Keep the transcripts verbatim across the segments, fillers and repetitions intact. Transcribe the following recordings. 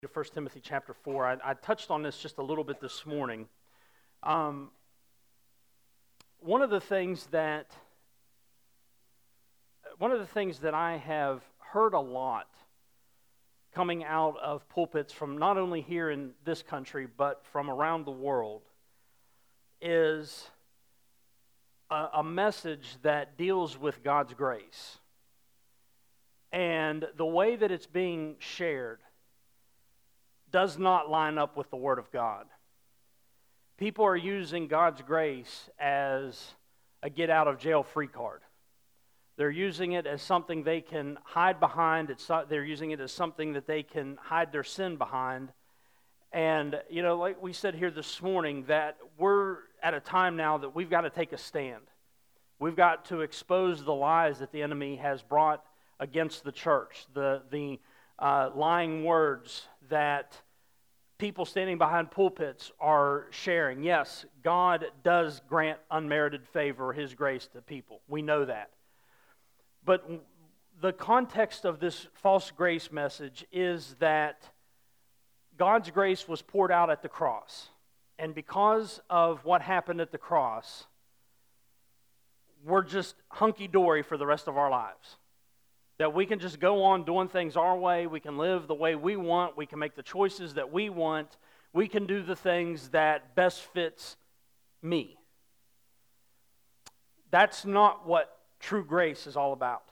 to First Timothy chapter four. I, I touched on this just a little bit this morning. Um, one of the things that one of the things that I have heard a lot coming out of pulpits from not only here in this country but from around the world is a, a message that deals with God's grace. And the way that it's being shared does not line up with the Word of God. People are using God's grace as a get-out-of-jail-free card. They're using it as something they can hide behind. It's, they're using it as something that they can hide their sin behind. And, you know, like we said here this morning, that we're at a time now that we've got to take a stand. We've got to expose the lies that the enemy has brought against the church, the, the uh, lying words that people standing behind pulpits are sharing. Yes, God does grant unmerited favor, His grace to people. We know that. But the context of this false grace message is that God's grace was poured out at the cross. And because of what happened at the cross, we're just hunky-dory for the rest of our lives. That we can just go on doing things our way, we can live the way we want, we can make the choices that we want, we can do the things that best fits me. That's not what true grace is all about.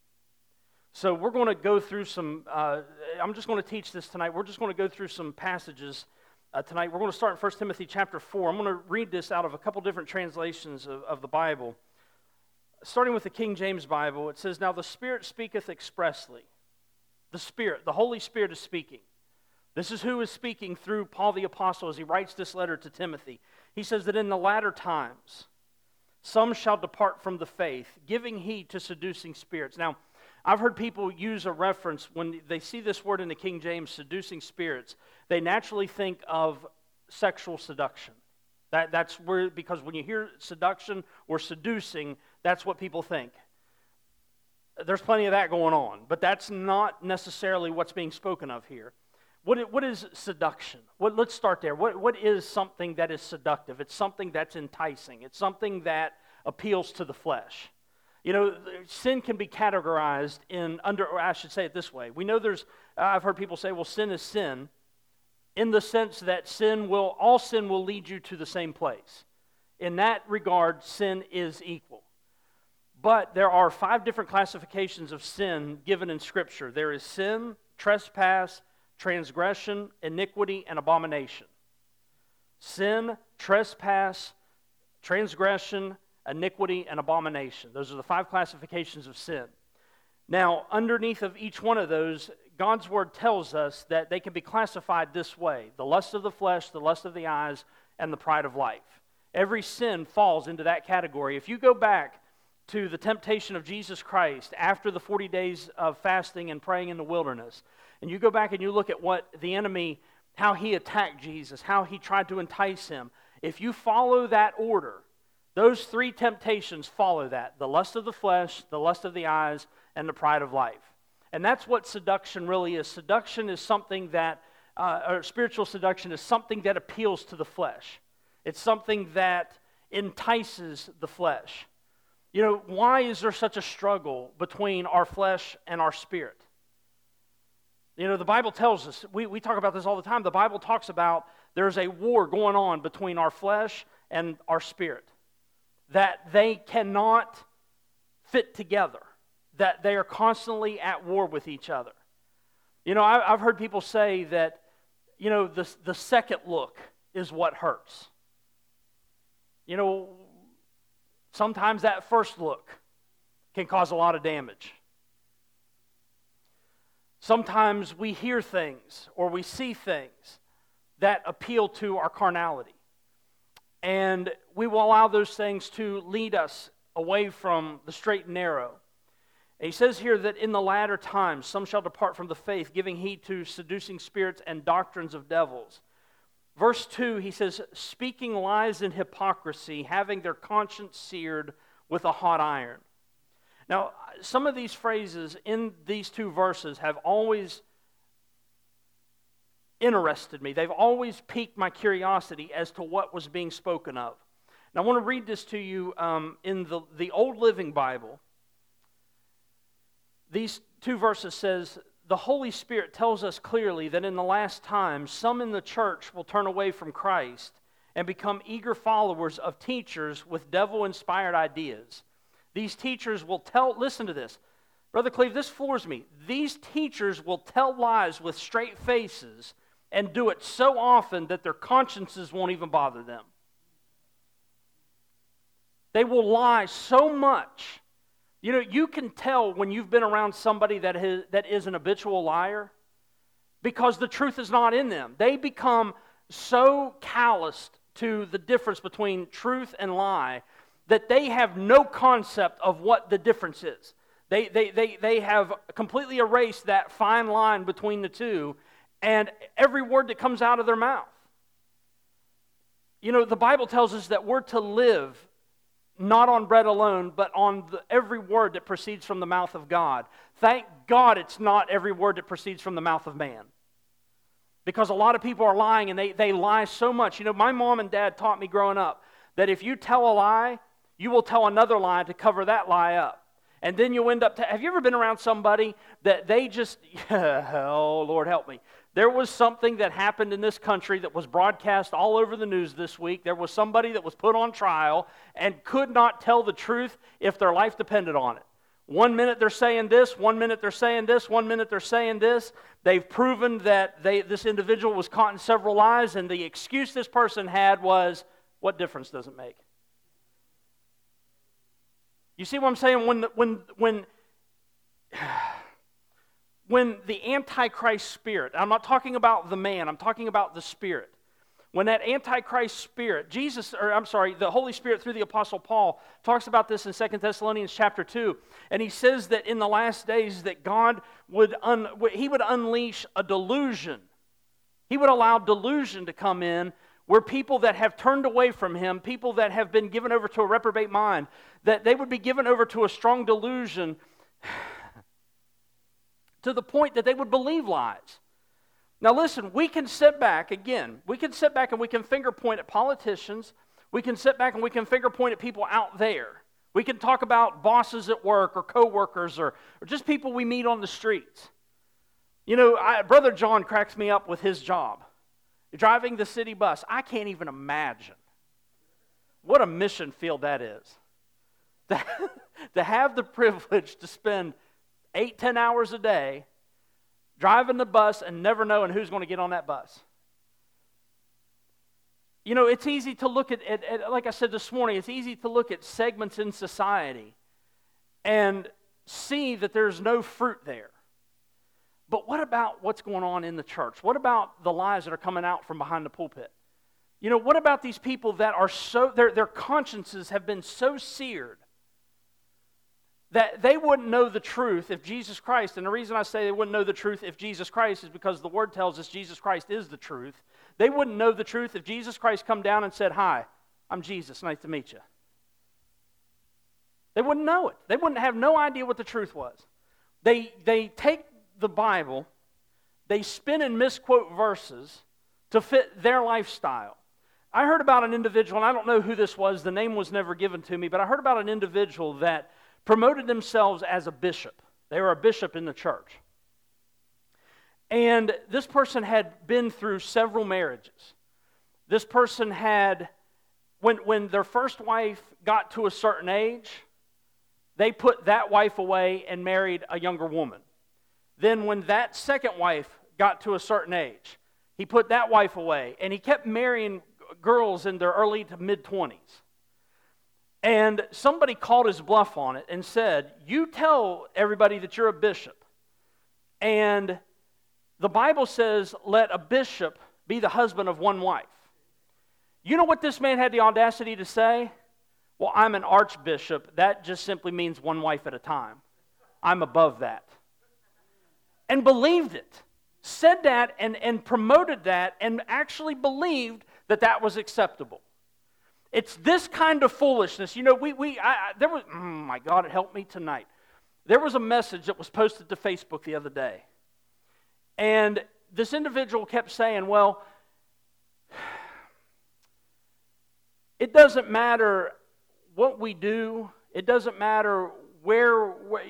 So we're going to go through some, uh, I'm just going to teach this tonight, we're just going to go through some passages uh, tonight. We're going to start in First Timothy chapter four. I'm going to read this out of a couple different translations of, of the Bible. Starting with the King James Bible, it says, "Now the Spirit speaketh expressly." The Spirit, the Holy Spirit is speaking. This is who is speaking through Paul the Apostle as he writes this letter to Timothy. He says that in the latter times, some shall depart from the faith, giving heed to seducing spirits. Now, I've heard people use a reference, when they see this word in the King James, seducing spirits, they naturally think of sexual seduction. That, that's where, because when you hear seduction or seducing, that's what people think. There's plenty of that going on, but that's not necessarily what's being spoken of here. What, what is seduction? What, let's start there. What, what is something that is seductive? It's something that's enticing. It's something that appeals to the flesh. You know, sin can be categorized in under, or I should say it this way. We know there's, I've heard people say, well, sin is sin, in the sense that sin will, all sin will lead you to the same place. In that regard, sin is equal. But there are five different classifications of sin given in Scripture. There is sin, trespass, transgression, iniquity, and abomination. Sin, trespass, transgression, iniquity, and abomination. Those are the five classifications of sin. Now, underneath of each one of those, God's Word tells us that they can be classified this way: the lust of the flesh, the lust of the eyes, and the pride of life. Every sin falls into that category. If you go back to the temptation of Jesus Christ after the forty days of fasting and praying in the wilderness, and you go back and you look at what the enemy, how he attacked Jesus, how he tried to entice him, if you follow that order, those three temptations follow that: the lust of the flesh, the lust of the eyes, and the pride of life. And that's what seduction really is. Seduction is something that, uh, or spiritual seduction is something that appeals to the flesh. It's something that entices the flesh. You know, why is there such a struggle between our flesh and our spirit? You know, the Bible tells us, we, we talk about this all the time, the Bible talks about there's a war going on between our flesh and our spirit. That they cannot fit together. That they are constantly at war with each other. You know, I, I've heard people say that, you know, the, the second look is what hurts. You know, sometimes that first look can cause a lot of damage. Sometimes we hear things or we see things that appeal to our carnality. And we will allow those things to lead us away from the straight and narrow. And he says here that in the latter times some shall depart from the faith, giving heed to seducing spirits and doctrines of devils. Verse two, he says, speaking lies and hypocrisy, having their conscience seared with a hot iron. Now, some of these phrases in these two verses have always interested me. They've always piqued my curiosity as to what was being spoken of. Now, I want to read this to you um, in the, the Old Living Bible. These two verses says, the Holy Spirit tells us clearly that in the last times, some in the church will turn away from Christ and become eager followers of teachers with devil-inspired ideas. These teachers will tell, listen to this, Brother Cleve, this floors me. These teachers will tell lies with straight faces and do it so often that their consciences won't even bother them. They will lie so much. You know, you can tell when you've been around somebody that is, that is an habitual liar because the truth is not in them. They become so calloused to the difference between truth and lie that they have no concept of what the difference is. They, they, they, they have completely erased that fine line between the two and every word that comes out of their mouth. You know, the Bible tells us that we're to live not on bread alone, but on the, every word that proceeds from the mouth of God. Thank God it's not every word that proceeds from the mouth of man. Because a lot of people are lying and they, they lie so much. You know, my mom and dad taught me growing up that if you tell a lie, you will tell another lie to cover that lie up. And then you'll end up, to, have you ever been around somebody that they just, oh, Lord help me. There was something that happened in this country that was broadcast all over the news this week. There was somebody that was put on trial and could not tell the truth if their life depended on it. One minute they're saying this, one minute they're saying this, one minute they're saying this. They've proven that they, this individual was caught in several lies, and the excuse this person had was, what difference does it make? You see what I'm saying? When the, when when when the Antichrist spirit, I'm not talking about the man, I'm talking about the spirit. When that Antichrist spirit, Jesus, or I'm sorry, the Holy Spirit through the Apostle Paul talks about this in Second Thessalonians chapter two, and he says that in the last days that God would un, he would unleash a delusion. He would allow delusion to come in where people that have turned away from Him, people that have been given over to a reprobate mind, that they would be given over to a strong delusion to the point that they would believe lies. Now listen, we can sit back, again, we can sit back and we can finger point at politicians, we can sit back and we can finger point at people out there. We can talk about bosses at work or co-workers or, or just people we meet on the streets. You know, I, Brother John cracks me up with his job. Driving the city bus, I can't even imagine what a mission field that is. To, to have the privilege to spend eight, ten hours a day driving the bus and never knowing who's going to get on that bus. You know, it's easy to look at, at, at, like I said this morning, it's easy to look at segments in society and see that there's no fruit there. But what about what's going on in the church? What about the lies that are coming out from behind the pulpit? You know, what about these people that are so, their, their consciences have been so seared that they wouldn't know the truth if Jesus Christ, and the reason I say they wouldn't know the truth if Jesus Christ is because the Word tells us Jesus Christ is the truth. They wouldn't know the truth if Jesus Christ come down and said, "Hi, I'm Jesus, nice to meet you." They wouldn't know it. They wouldn't have no idea what the truth was. They, they take the Bible, they spin and misquote verses to fit their lifestyle. I heard about an individual, and I don't know who this was, the name was never given to me, but I heard about an individual that promoted themselves as a bishop. They were a bishop in the church. And this person had been through several marriages. This person had, when, when their first wife got to a certain age, they put that wife away and married a younger woman. Then when that second wife got to a certain age, he put that wife away, and he kept marrying girls in their early to mid-twenties. And somebody called his bluff on it and said, "You tell everybody that you're a bishop. And the Bible says, let a bishop be the husband of one wife." You know what this man had the audacity to say? "Well, I'm an archbishop. That just simply means one wife at a time. I'm above that." And believed it. Said that and, and promoted that and actually believed that that was acceptable. It's this kind of foolishness. You know, we, we I, I, there was, oh my God, it helped me tonight. There was a message that was posted to Facebook the other day. And this individual kept saying, well, it doesn't matter what we do. It doesn't matter where, where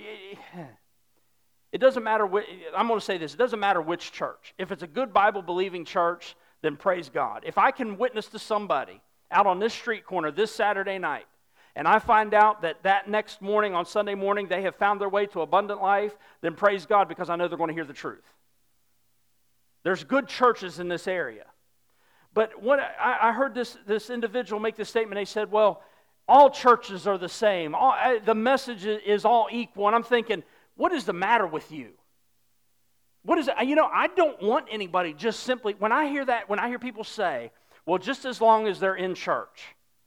it doesn't matter, wh- I'm going to say this, it doesn't matter which church. If it's a good Bible-believing church, then praise God. If I can witness to somebody out on this street corner this Saturday night, and I find out that that next morning, on Sunday morning, they have found their way to abundant life, then praise God, because I know they're going to hear the truth. There's good churches in this area. But what I, I heard this, this individual make this statement. They said, well, all churches are the same. All, I, the message is all equal. And I'm thinking, what is the matter with you? What is it? You know, I don't want anybody just simply, when I hear that, when I hear people say, well, just as long as they're in church,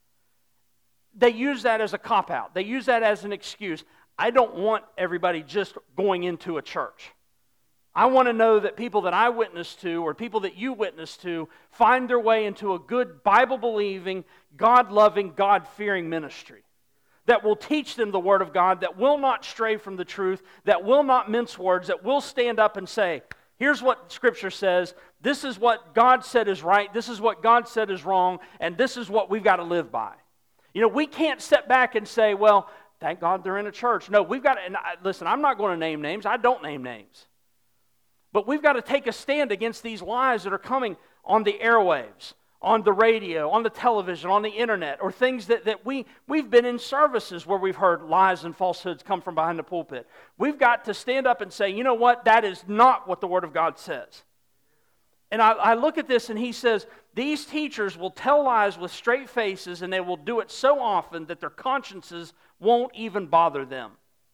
they use that as a cop-out. They use that as an excuse. I don't want everybody just going into a church. I want to know that people that I witness to or people that you witness to find their way into a good Bible-believing, God-loving, God-fearing ministry that will teach them the Word of God, that will not stray from the truth, that will not mince words, that will stand up and say, here's what Scripture says, this is what God said is right, this is what God said is wrong, and this is what we've got to live by. You know, we can't step back and say, well, thank God they're in a church. No, we've got to, and I, listen, I'm not going to name names. I don't name names. But we've got to take a stand against these lies that are coming on the airwaves, on the radio, on the television, on the internet, or things that, that we, we've been in services where we've heard lies and falsehoods come from behind the pulpit. We've got to stand up and say, you know what, that is not what the Word of God says. And I, I look at this and he says, these teachers will tell lies with straight faces and they will do it so often that their consciences won't even bother them.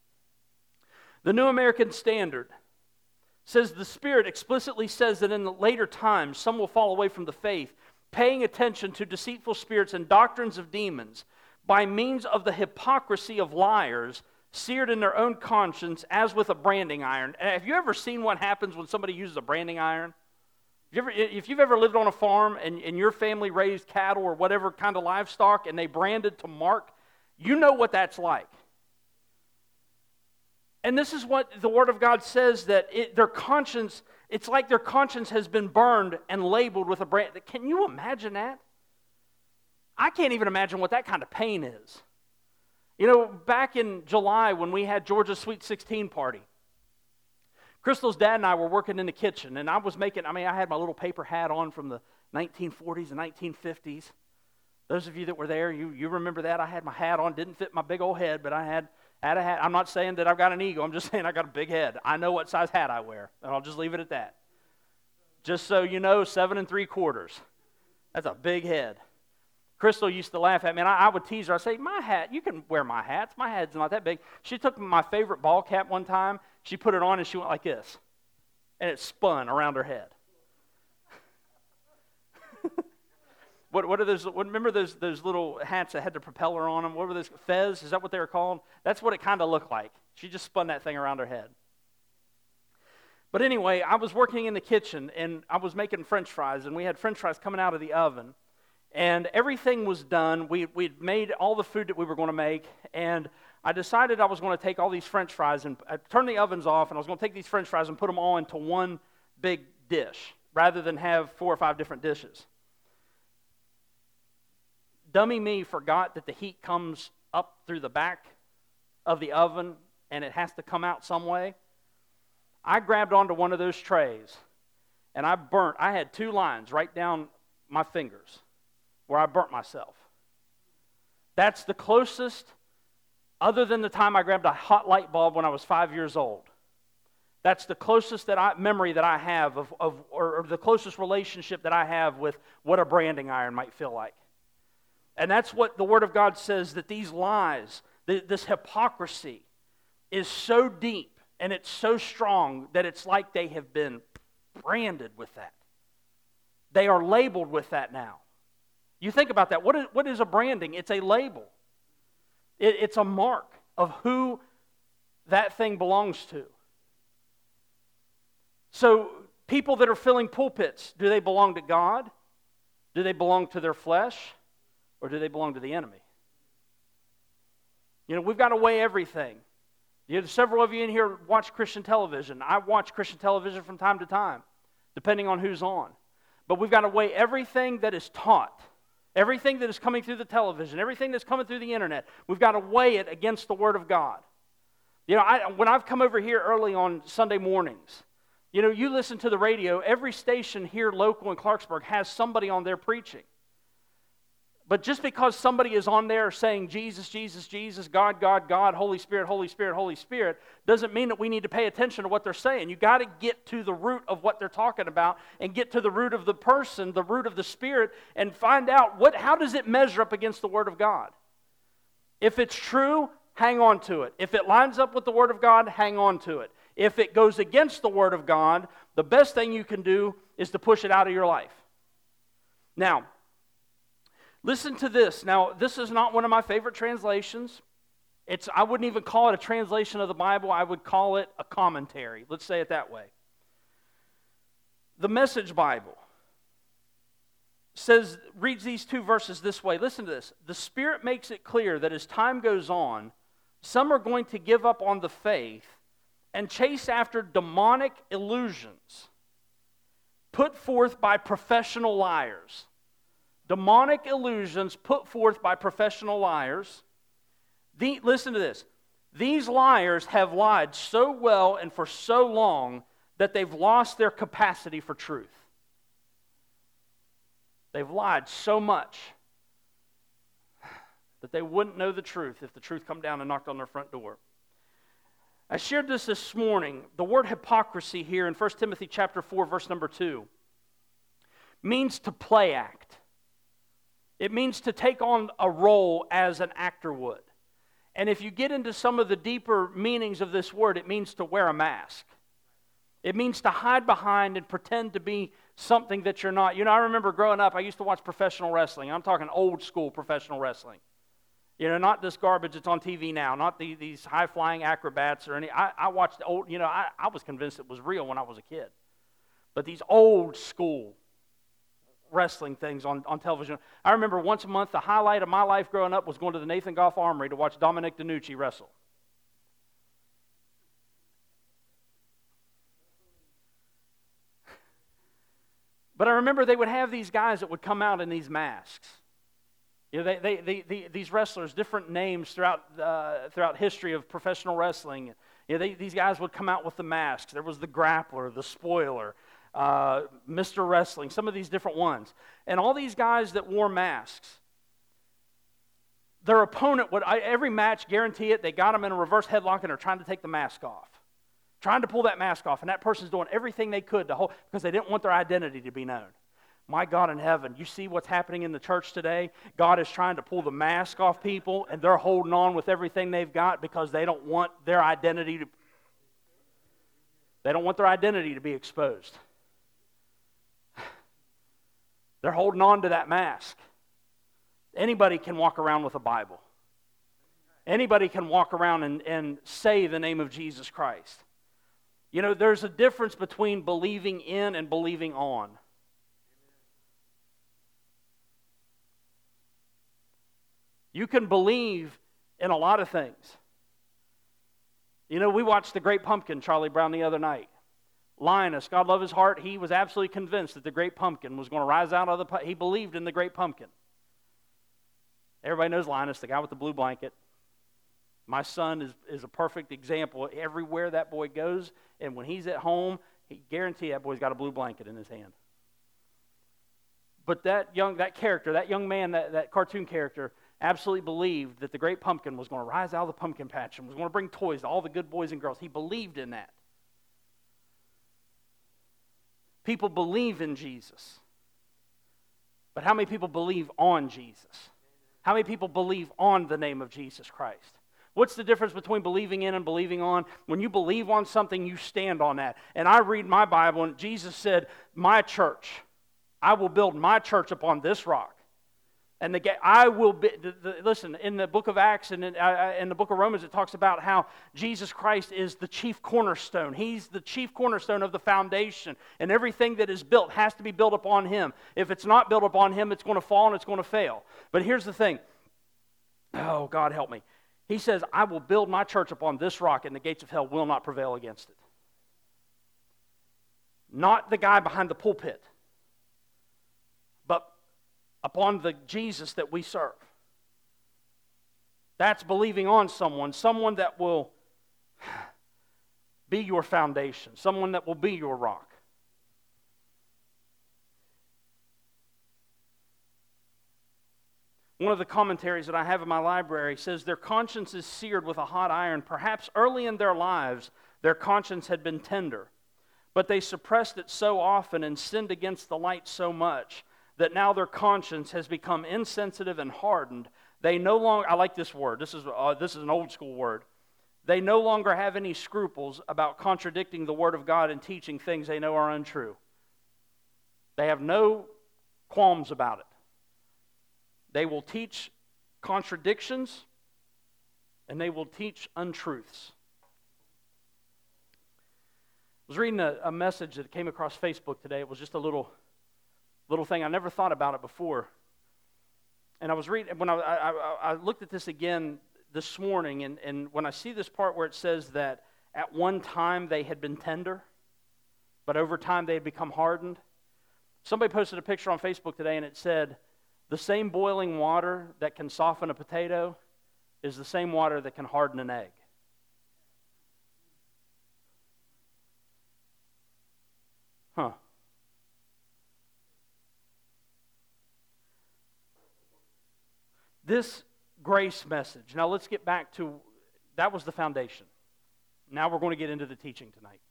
The New American Standard says the Spirit explicitly says that in the later times some will fall away from the faith, paying attention to deceitful spirits and doctrines of demons by means of the hypocrisy of liars seared in their own conscience as with a branding iron. Have you ever seen what happens when somebody uses a branding iron? If, you ever, if you've ever lived on a farm and, and your family raised cattle or whatever kind of livestock and they branded to mark, you know what that's like. And this is what the Word of God says, that it, their conscience, it's like their conscience has been burned and labeled with a brand. Can you imagine that? I can't even imagine what that kind of pain is. You know, back in July when we had Georgia's Sweet sixteen party, Crystal's dad and I were working in the kitchen, and I was making, I mean, I had my little paper hat on from the nineteen forties and nineteen fifties. Those of you that were there, you, you remember that. I had my hat on, didn't fit my big old head, but I had, had a hat. I'm not saying that I've got an ego. I'm just saying I got a big head. I know what size hat I wear, and I'll just leave it at that. Just so you know, seven and three quarters. That's a big head. Crystal used to laugh at me, and I, I would tease her. I'd say, my hat, you can wear my hats. My head's not that big. She took my favorite ball cap one time. She put it on, and she went like this, and it spun around her head. What, what are those? What, remember those those little hats that had the propeller on them? What were those? Fez? Is that what they were called? That's what it kind of looked like. She just spun that thing around her head. But anyway, I was working in the kitchen, and I was making French fries, and we had French fries coming out of the oven, and everything was done. We we'd made all the food that we were going to make, and I decided I was going to take all these French fries and I turned the ovens off, and I was going to take these French fries and put them all into one big dish, rather than have four or five different dishes. Dummy me forgot that the heat comes up through the back of the oven and it has to come out some way. I grabbed onto one of those trays and I burnt, I had two lines right down my fingers where I burnt myself. That's the closest, other than the time I grabbed a hot light bulb when I was five years old. That's the closest that I, memory that I have of, of or, or the closest relationship that I have with what a branding iron might feel like. And that's what the Word of God says, that these lies, this hypocrisy is so deep and it's so strong that it's like they have been branded with that. They are labeled with that now. You think about that. What is, what is a branding? It's a label. It, it's a mark of who that thing belongs to. So people that are filling pulpits, do they belong to God? Do they belong to their flesh? Or do they belong to the enemy? You know, we've got to weigh everything. You know, several of you in here watch Christian television. I watch Christian television from time to time. depending on who's on. But we've got to weigh everything that is taught, everything that is coming through the television, everything that's coming through the internet. We've got to weigh it against the Word of God. You know, I, when I've come over here early on Sunday mornings, you know, you listen to the radio, every station here local in Clarksburg has somebody on there preaching. But just because somebody is on there saying Jesus, Jesus, Jesus, God, God, God, Holy Spirit, Holy Spirit, Holy Spirit, doesn't mean that we need to pay attention to what they're saying. You've got to get to the root of what they're talking about and get to the root of the person, the root of the Spirit, and find out what, how does it measure up against the Word of God. If it's true, hang on to it. If it lines up with the Word of God, hang on to it. If it goes against the Word of God, the best thing you can do is to push it out of your life. Now, listen to this. Now, this is not one of my favorite translations. It's, I wouldn't even call it a translation of the Bible. I would call it a commentary. Let's say it that way. The Message Bible says, reads these two verses this way. Listen to this. The Spirit makes it clear that as time goes on, some are going to give up on the faith and chase after demonic illusions put forth by professional liars. Demonic illusions put forth by professional liars. The, listen to this. These liars have lied so well and for so long that they've lost their capacity for truth. They've lied so much that they wouldn't know the truth if the truth come down and knocked on their front door. I shared this this morning. The word hypocrisy here in First Timothy chapter four, verse number two, means to play act. It means to take on a role as an actor would. And if you get into some of the deeper meanings of this word, it means to wear a mask. It means to hide behind and pretend to be something that you're not. You know, I remember growing up, I used to watch professional wrestling. I'm talking old school professional wrestling. You know, not this garbage that's on T V now, not the, these high-flying acrobats or any. I, I watched old, you know, I, I was convinced it was real when I was a kid. But these old school wrestling things on, on television. I remember once a month, the highlight of my life growing up was going to the Nathan Goff Armory to watch Dominic DeNucci wrestle. But I remember they would have these guys that would come out in these masks. You know, they, they, they, they, these wrestlers, different names throughout uh, throughout history of professional wrestling. You know, they, these guys would come out with the masks. There was the Grappler, the Spoiler, uh, Mister Wrestling, some of these different ones. And all these guys that wore masks, their opponent would, I, every match, guarantee it, they got them in a reverse headlock and they're trying to take the mask off. Trying to pull that mask off. And that person's doing everything they could to hold, because they didn't want their identity to be known. My God in heaven, you see what's happening in the church today? God is trying to pull the mask off people, and they're holding on with everything they've got because they don't want their identity to, they don't want their identity to be exposed. They're holding on to that mask. Anybody can walk around with a Bible. Anybody can walk around and, and say the name of Jesus Christ. You know, there's a difference between believing in and believing on. You can believe in a lot of things. You know, we watched The Great Pumpkin, Charlie Brown, the other night. Linus, God love his heart, he was absolutely convinced that the Great Pumpkin was going to rise out of the... He believed in the Great Pumpkin. Everybody knows Linus, the guy with the blue blanket. My son is, is a perfect example. Everywhere that boy goes, and when he's at home, he guarantee that boy's got a blue blanket in his hand. But that young, that character, that young man, that, that cartoon character, absolutely believed that the Great Pumpkin was going to rise out of the pumpkin patch and was going to bring toys to all the good boys and girls. He believed in that. People believe in Jesus. But how many people believe on Jesus? How many people believe on the name of Jesus Christ? What's the difference between believing in and believing on? When you believe on something, you stand on that. And I read my Bible, and Jesus said, my church, I will build my church upon this rock. And the, I will be, the, the, listen, in the book of Acts and in, uh, in the book of Romans, it talks about how Jesus Christ is the chief cornerstone. He's the chief cornerstone of the foundation. And everything that is built has to be built upon Him. If it's not built upon Him, it's going to fall and it's going to fail. But here's the thing. Oh, God help me. He says, I will build my church upon this rock, and the gates of hell will not prevail against it. not the guy behind the pulpit, but upon the Jesus that we serve. That's believing on someone, someone that will be your foundation, someone that will be your rock. One of the commentaries that I have in my library says, their conscience is seared with a hot iron. Perhaps early in their lives, their conscience had been tender, but they suppressed it so often and sinned against the light so much that now their conscience has become insensitive and hardened. They no longer, I like this word, this is, uh, this is an old school word. They no longer have any scruples about contradicting the Word of God and teaching things they know are untrue. They have no qualms about it. They will teach contradictions and they will teach untruths. I was reading a, a message that came across Facebook today. It was just a little, little thing. I never thought about it before. And I was reading, when I, I, I looked at this again this morning, and, and when I see this part where it says that at one time they had been tender, but over time they had become hardened. Somebody posted a picture on Facebook today, and it said, the same boiling water that can soften a potato is the same water that can harden an egg. Huh. This grace message. Now let's get back to, that was the foundation. Now we're going to get into the teaching tonight.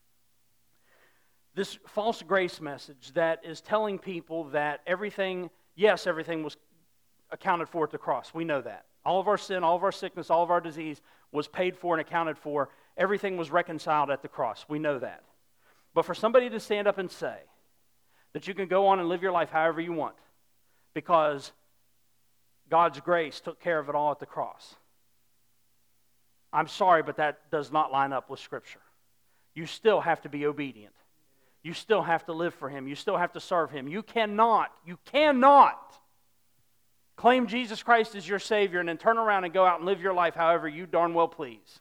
This false grace message that is telling people that everything, yes, everything was accounted for at the cross. We know that. All of our sin, all of our sickness, all of our disease was paid for and accounted for. Everything was reconciled at the cross. We know that. But for somebody to stand up and say that you can go on and live your life however you want because God's grace took care of it all at the cross. I'm sorry, but that does not line up with Scripture. You still have to be obedient. You still have to live for Him. You still have to serve Him. You cannot, you cannot claim Jesus Christ as your Savior and then turn around and go out and live your life however you darn well please.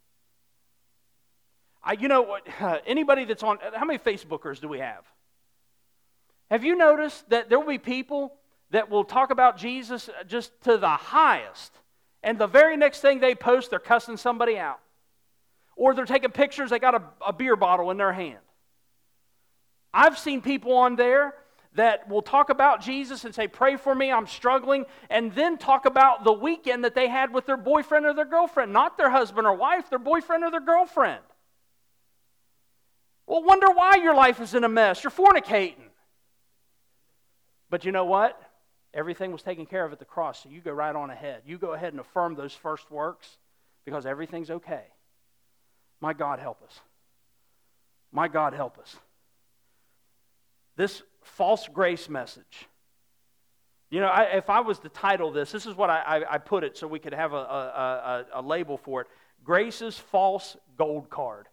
I, you know what? Anybody that's on, how many Facebookers do we have? Have you noticed that there will be people that will talk about Jesus just to the highest, and the very next thing they post, they're cussing somebody out. Or they're taking pictures, they got a, a beer bottle in their hand. I've seen people on there that will talk about Jesus and say, pray for me, I'm struggling, and then talk about the weekend that they had with their boyfriend or their girlfriend, not their husband or wife, their boyfriend or their girlfriend. Well, wonder why your life is in a mess. You're fornicating. But you know what? Everything was taken care of at the cross, so you go right on ahead. You go ahead and affirm those first works because everything's okay. My God, help us. My God, help us. This false grace message. You know, I, if I was to title this, this is what I, I, I put it so we could have a, a, a, a label for it. Grace's false gold card.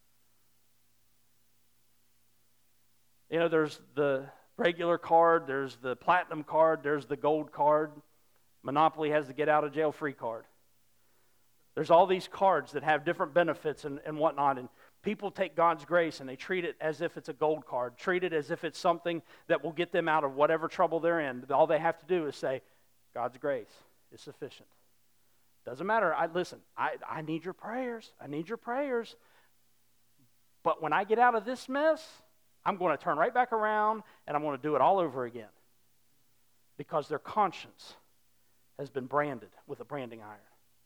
You know, there's the regular card, there's the platinum card, there's the gold card. Monopoly has the get out of jail free card. There's all these cards that have different benefits and, and whatnot, and people take God's grace and they treat it as if it's a gold card, treat it as if it's something that will get them out of whatever trouble they're in. All they have to do is say, God's grace is sufficient. Doesn't matter. I listen, I, I need your prayers. I need your prayers. But when I get out of this mess, I'm going to turn right back around and I'm going to do it all over again. Because their conscience has been branded with a branding iron.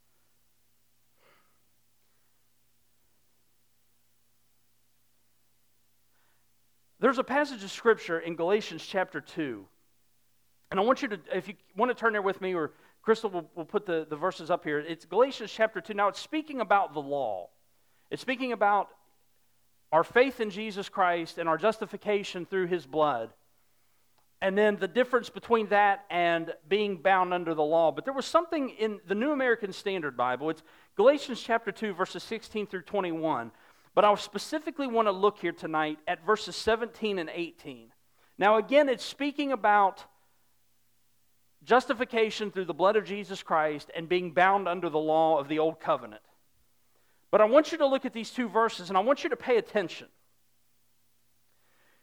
There's a passage of Scripture in Galatians chapter two. And I want you to, if you want to turn there with me, or Crystal will, will put the, the verses up here. It's Galatians chapter two. Now it's speaking about the law. It's speaking about our faith in Jesus Christ and our justification through His blood. And then the difference between that and being bound under the law. But there was something in the New American Standard Bible. It's Galatians chapter two, verses sixteen through twenty-one. But I specifically want to look here tonight at verses seventeen and eighteen. Now again, it's speaking about justification through the blood of Jesus Christ and being bound under the law of the old covenant. But I want you to look at these two verses and I want you to pay attention.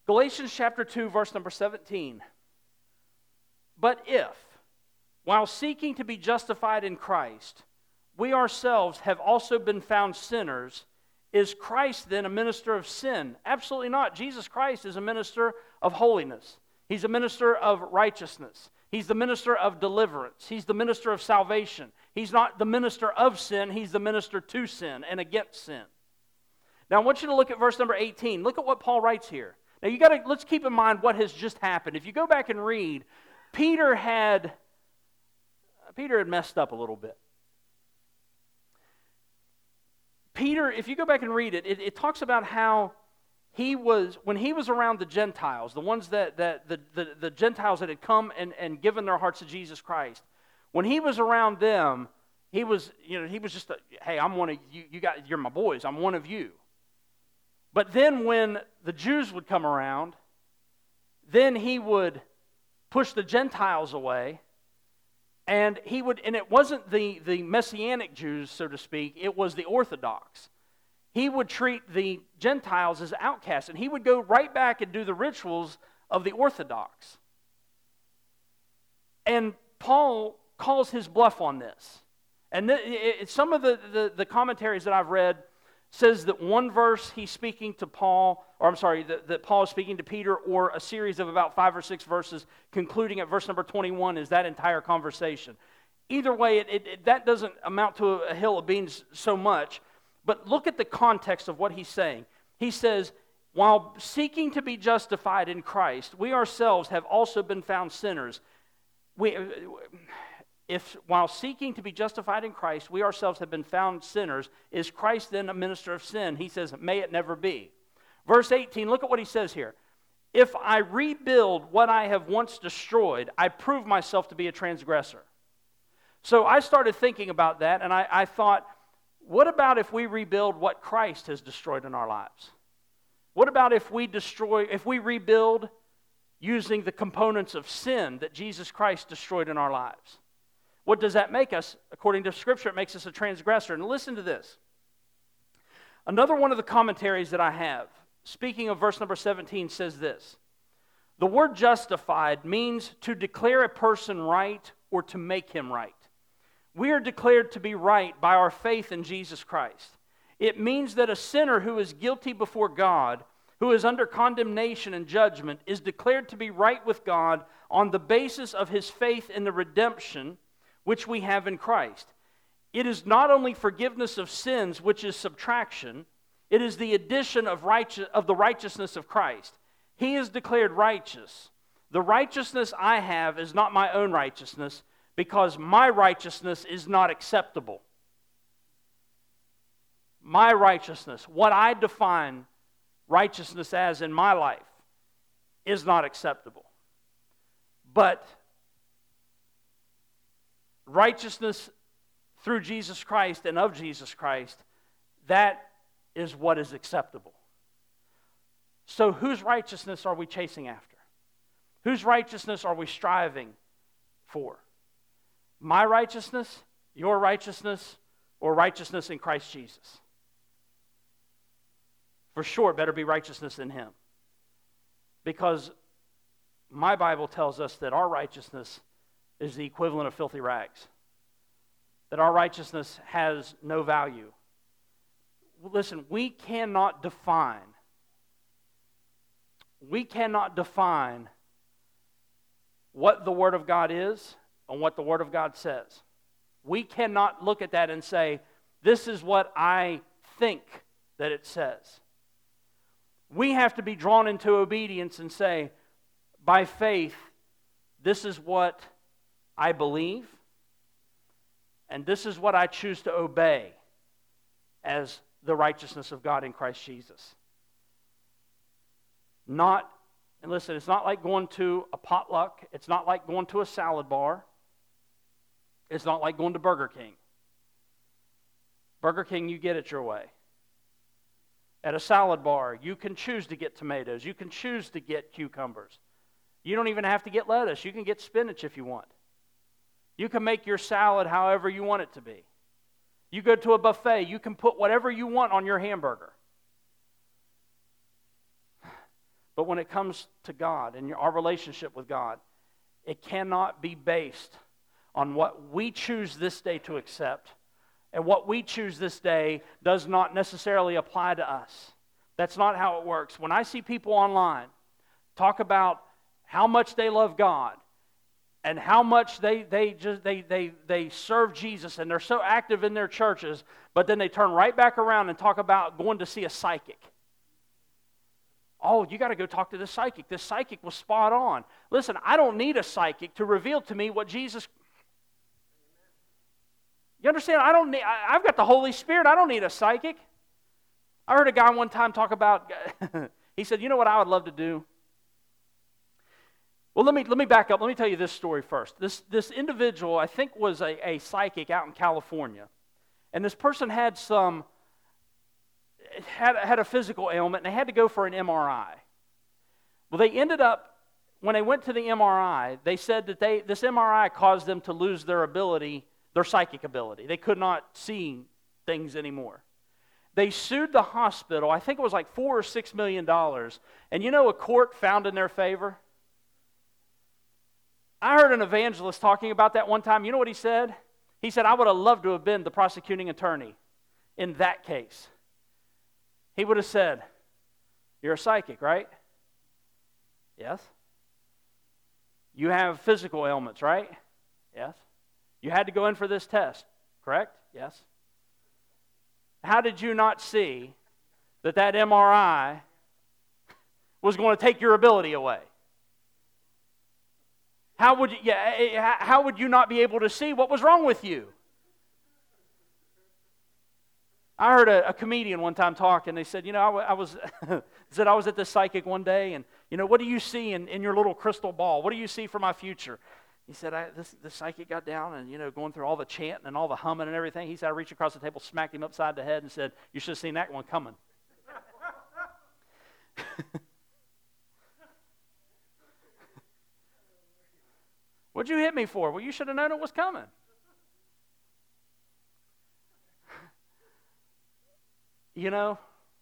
Galatians chapter two, verse number seventeen. But if, while seeking to be justified in Christ, we ourselves have also been found sinners, is Christ then a minister of sin? Absolutely not. Jesus Christ is a minister of holiness. He's a minister of righteousness. He's the minister of deliverance. He's the minister of salvation. He's not the minister of sin. He's the minister to sin and against sin. Now I want you to look at verse number eighteen. Look at what Paul writes here. Now you got to let's keep in mind what has just happened. If you go back and read, Peter had Peter had messed up a little bit. Peter, if you go back and read it, it, it talks about how he was, when he was around the Gentiles, the ones that, that the, the, the Gentiles that had come and, and given their hearts to Jesus Christ, when he was around them, he was, you know, he was just, a, hey, I'm one of you, you got, you're my boys, I'm one of you. But then when the Jews would come around, then he would push the Gentiles away, and he would, and it wasn't the, the Messianic Jews, so to speak, it was the Orthodox. He would treat the Gentiles as outcasts, and he would go right back and do the rituals of the Orthodox. And Paul calls his bluff on this. And th- it, some of the, the, the commentaries that I've read says that one verse he's speaking to Paul, or I'm sorry, that, that Paul is speaking to Peter, or a series of about five or six verses concluding at verse number twenty-one is that entire conversation. Either way, it, it, it, that doesn't amount to a, a hill of beans so much, but look at the context of what he's saying. He says, while seeking to be justified in Christ, we ourselves have also been found sinners. We... If, while seeking to be justified in Christ, we ourselves have been found sinners, is Christ then a minister of sin? He says, may it never be. Verse eighteen, look at what he says here. If I rebuild what I have once destroyed, I prove myself to be a transgressor. So I started thinking about that, and I, I thought, what about if we rebuild what Christ has destroyed in our lives? What about if we destroy, if we rebuild using the components of sin that Jesus Christ destroyed in our lives? What does that make us? According to Scripture, it makes us a transgressor. And listen to this. Another one of the commentaries that I have, speaking of verse number seventeen, says this. The word justified means to declare a person right or to make him right. We are declared to be right by our faith in Jesus Christ. It means that a sinner who is guilty before God, who is under condemnation and judgment, is declared to be right with God on the basis of his faith in the redemption which we have in Christ. It is not only forgiveness of sins, which is subtraction, it is the addition of, righteous, of the righteousness of Christ. He is declared righteous. The righteousness I have is not my own righteousness, because my righteousness is not acceptable. My righteousness, what I define righteousness as in my life, is not acceptable. But righteousness through Jesus Christ and of Jesus Christ, that is what is acceptable. So whose righteousness are we chasing after? Whose righteousness are we striving for? My righteousness, your righteousness, or righteousness in Christ Jesus? For sure, it better be righteousness in Him. Because my Bible tells us that our righteousness is the equivalent of filthy rags. That our righteousness has no value. Listen, we cannot define, we cannot define what the Word of God is and what the Word of God says. We cannot look at that and say, this is what I think that it says. We have to be drawn into obedience and say, by faith, this is what I believe, and this is what I choose to obey as the righteousness of God in Christ Jesus. Not, and listen, it's not like going to a potluck. It's not like going to a salad bar. It's not like going to Burger King. Burger King, you get it your way. At a salad bar, you can choose to get tomatoes. You can choose to get cucumbers. You don't even have to get lettuce. You can get spinach if you want. You can make your salad however you want it to be. You go to a buffet, you can put whatever you want on your hamburger. But when it comes to God and our relationship with God, it cannot be based on what we choose this day to accept. And what we choose this day does not necessarily apply to us. That's not how it works. When I see people online talk about how much they love God and how much they they just they they they serve Jesus and they're so active in their churches, but then they turn right back around and talk about going to see a psychic. Oh, you got to go talk to this psychic. This psychic was spot on. Listen, I don't need a psychic to reveal to me what Jesus. You understand? I don't need. I, I've got the Holy Spirit. I don't need a psychic. I heard a guy one time talk about. He said, "You know what I would love to do." Well, let me let me back up. Let me tell you this story first. This this individual, I think, was a, a psychic out in California, and this person had some had had a physical ailment, and they had to go for an M R I. Well, they ended up when they went to the M R I, they said that they this M R I caused them to lose their ability, their psychic ability. They could not see things anymore. They sued the hospital. I think it was like four or six million dollars, and you know, a court found in their favor. I heard an evangelist talking about that one time. You know what he said? He said, I would have loved to have been the prosecuting attorney in that case. He would have said, you're a psychic, right? Yes. You have physical ailments, right? Yes. You had to go in for this test, correct? Yes. How did you not see that that M R I was going to take your ability away? How would you, yeah, how would you not be able to see what was wrong with you? I heard a, a comedian one time talk, and they said, you know, I, I was said I was at this psychic one day, and you know, what do you see in, in your little crystal ball? What do you see for my future? He said, I, this the psychic got down, and you know, going through all the chanting and all the humming and everything. He said, I reached across the table, smacked him upside the head, and said, you should have seen that one coming. What'd you hit me for? Well, you should have known it was coming. You know,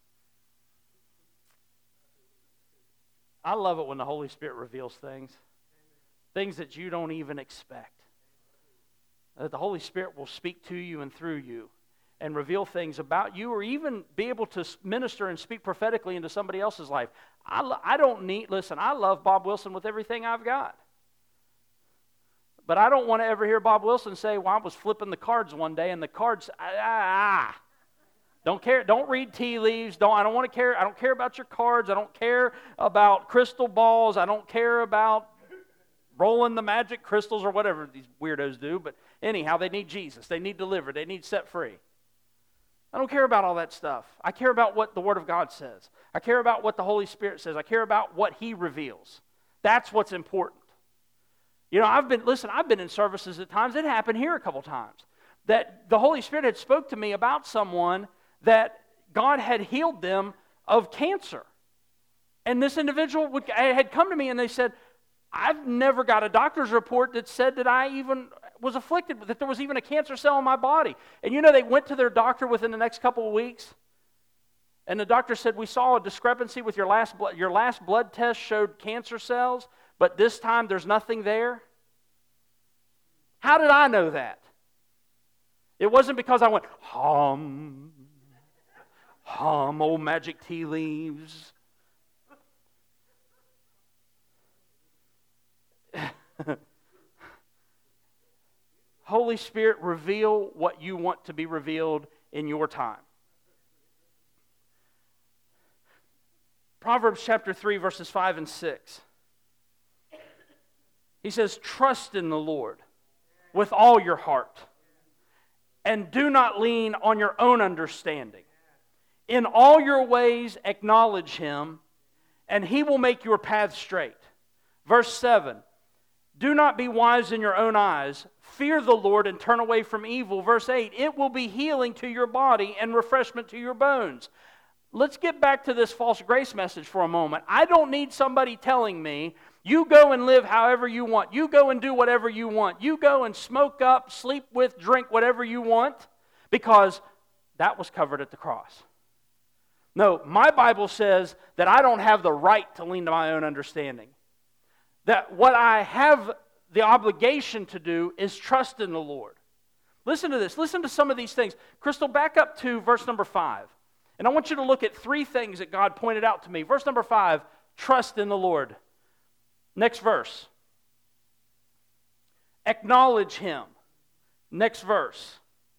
I love it when the Holy Spirit reveals things, things that you don't even expect. That the Holy Spirit will speak to you and through you and reveal things about you, or even be able to minister and speak prophetically into somebody else's life. I, I don't need, listen, I love Bob Wilson with everything I've got. But I don't want to ever hear Bob Wilson say, well, I was flipping the cards one day, and the cards, ah, ah. Don't care, don't read tea leaves, don't, I don't want to care, I don't care about your cards, I don't care about crystal balls, I don't care about rolling the magic crystals or whatever these weirdos do, but anyhow, they need Jesus, they need delivered, they need set free. I don't care about all that stuff. I care about what the Word of God says. I care about what the Holy Spirit says. I care about what He reveals. That's what's important. You know, I've been, listen, I've been in services at times, it happened here a couple times, that the Holy Spirit had spoke to me about someone that God had healed them of cancer. And this individual would, had come to me and they said, I've never got a doctor's report that said that I even was afflicted, that there was even a cancer cell in my body. And you know, they went to their doctor within the next couple of weeks, and the doctor said, we saw a discrepancy with your last blood, your last blood test showed cancer cells, but this time there's nothing there. How did I know that? It wasn't because I went, hum, hum, old magic tea leaves. Holy Spirit, reveal what you want to be revealed in your time. Proverbs chapter three, verses five and six. He says, trust in the Lord with all your heart, and do not lean on your own understanding. In all your ways acknowledge Him, and He will make your path straight. Verse seven, do not be wise in your own eyes. Fear the Lord and turn away from evil. Verse eight, it will be healing to your body and refreshment to your bones. Let's get back to this false grace message for a moment. I don't need somebody telling me, you go and live however you want. You go and do whatever you want. You go and smoke up, sleep with, drink whatever you want, because that was covered at the cross. No, my Bible says that I don't have the right to lean to my own understanding. That what I have the obligation to do is trust in the Lord. Listen to this. Listen to some of these things. Crystal, back up to verse number five. And I want you to look at three things that God pointed out to me. Verse number five, trust in the Lord. Next verse. Acknowledge Him. Next verse.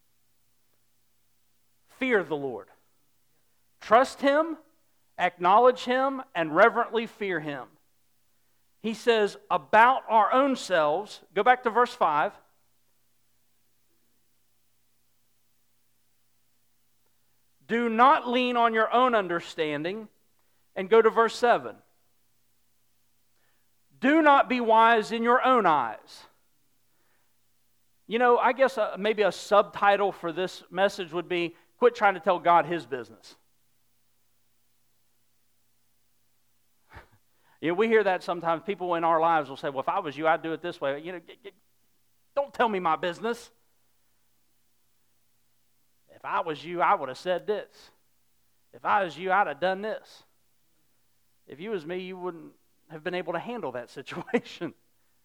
Fear the Lord. Trust Him, acknowledge Him, and reverently fear Him. He says, about our own selves, go back to verse five. Do not lean on your own understanding, and go to verse seven. Do not be wise in your own eyes. You know, I guess uh, maybe a subtitle for this message would be, quit trying to tell God His business. Yeah, we hear that sometimes. People in our lives will say, well, if I was you, I'd do it this way. You know, get, get, don't tell me my business. If I was you, I would have said this. If I was you, I'd have done this. If you was me, you wouldn't have been able to handle that situation.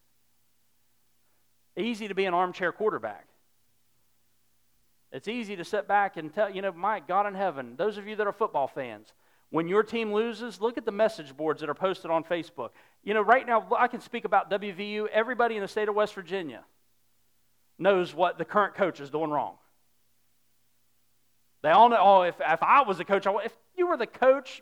Easy to be an armchair quarterback. It's easy to sit back and tell, you know, my God in heaven, those of you that are football fans, when your team loses, look at the message boards that are posted on Facebook. You know, right now, I can speak about W V U. Everybody in the state of West Virginia knows what the current coach is doing wrong. They all know, oh, if, if I was the coach, if you were the coach,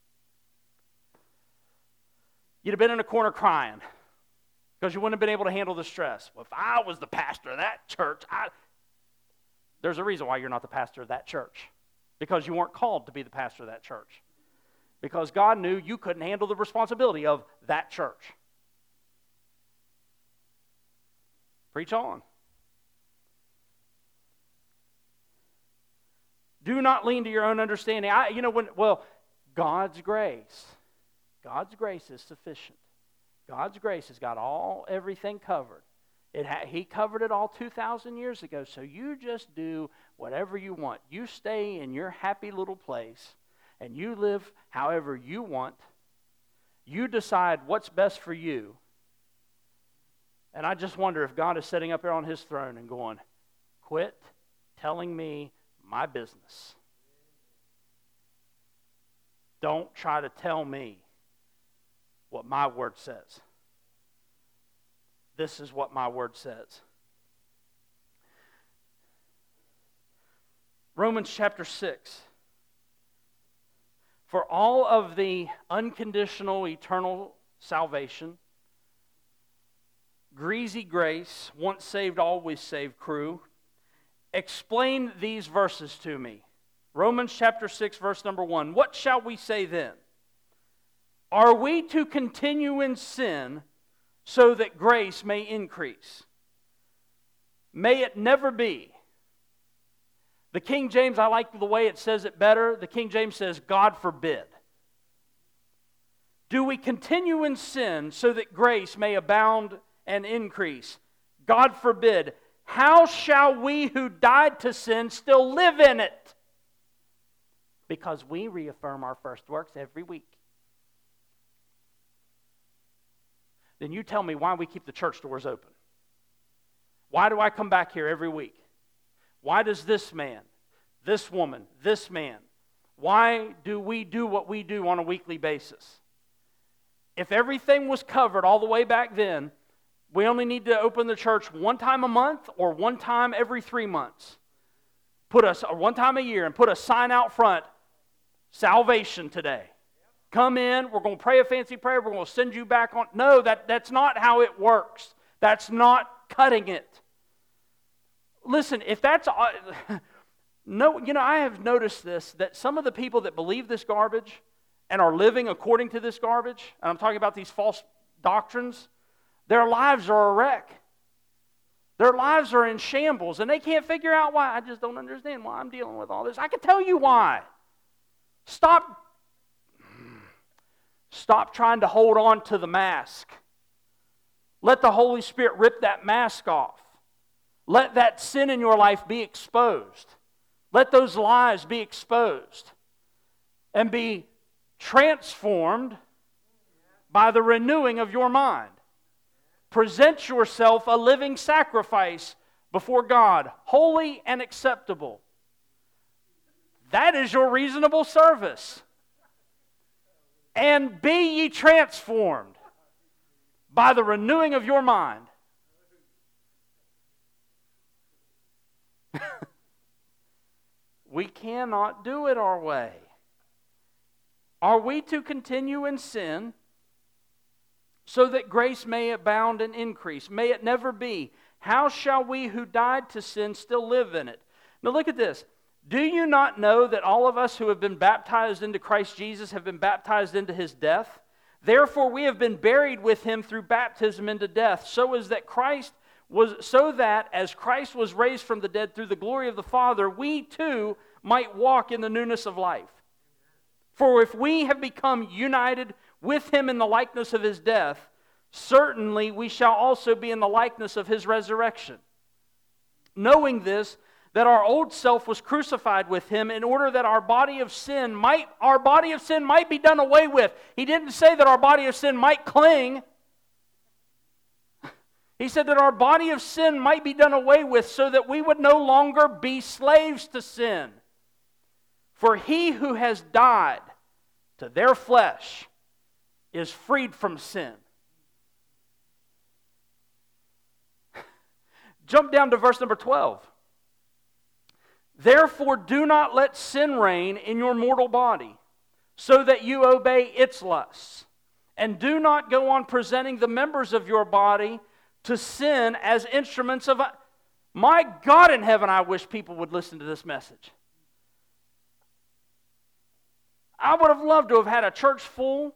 you'd have been in a corner crying because you wouldn't have been able to handle the stress. Well, if I was the pastor of that church, I... there's a reason why you're not the pastor of that church. Because you weren't called to be the pastor of that church. Because God knew you couldn't handle the responsibility of that church. Preach on. Do not lean to your own understanding. I, you know, when, well, God's grace. God's grace is sufficient. God's grace has got all, everything covered. It ha, he covered it all two thousand years ago, so you just do whatever you want. You stay in your happy little place, and you live however you want. You decide what's best for you. And I just wonder if God is sitting up there on His throne and going, quit telling me my business. Don't try to tell me what my word says. This is what my word says. Romans chapter six. For all of the unconditional eternal salvation, greasy grace, once saved, always saved crew, explain these verses to me. Romans chapter six, verse number one. What shall we say then? Are we to continue in sin so that grace may increase? May it never be. The King James, I like the way it says it better. The King James says, God forbid. Do we continue in sin so that grace may abound and increase? God forbid. How shall we who died to sin still live in it? Because we reaffirm our first works every week. Then you tell me why we keep the church doors open. Why do I come back here every week? Why does this man, this woman, this man, why do we do what we do on a weekly basis? If everything was covered all the way back then, we only need to open the church one time a month or one time every three months. Put us one time a year and put a sign out front, salvation today. Come in, we're going to pray a fancy prayer, we're going to send you back on. No, that, that's not how it works. That's not cutting it. Listen, if that's... Uh, no, you know, I have noticed this, that some of the people that believe this garbage and are living according to this garbage, and I'm talking about these false doctrines, their lives are a wreck. Their lives are in shambles, and they can't figure out why. I just don't understand why I'm dealing with all this. I can tell you why. Stop Stop trying to hold on to the mask. Let the Holy Spirit rip that mask off. Let that sin in your life be exposed. Let those lies be exposed. and be transformed by the renewing of your mind. Present yourself a living sacrifice before God, holy and acceptable. That is your reasonable service. And be ye transformed by the renewing of your mind. We cannot do it our way. Are we to continue in sin so that grace may abound and increase? May it never be. How shall we who died to sin still live in it? Now look at this. Do you not know that all of us who have been baptized into Christ Jesus have been baptized into His death? Therefore we have been buried with Him through baptism into death, so as that Christ was so that as Christ was raised from the dead through the glory of the Father, we too might walk in the newness of life. For if we have become united with Him in the likeness of His death, certainly we shall also be in the likeness of His resurrection. Knowing this, that our old self was crucified with Him in order that our body of sin might our body of sin might be done away with. He didn't say that our body of sin might cling. He said that our body of sin might be done away with so that we would no longer be slaves to sin. For he who has died to their flesh is freed from sin. Jump down to verse number twelve. Therefore do not let sin reign in your mortal body, so that you obey its lusts. And do not go on presenting the members of your body to sin as instruments of... My God in heaven, I wish people would listen to this message. I would have loved to have had a church full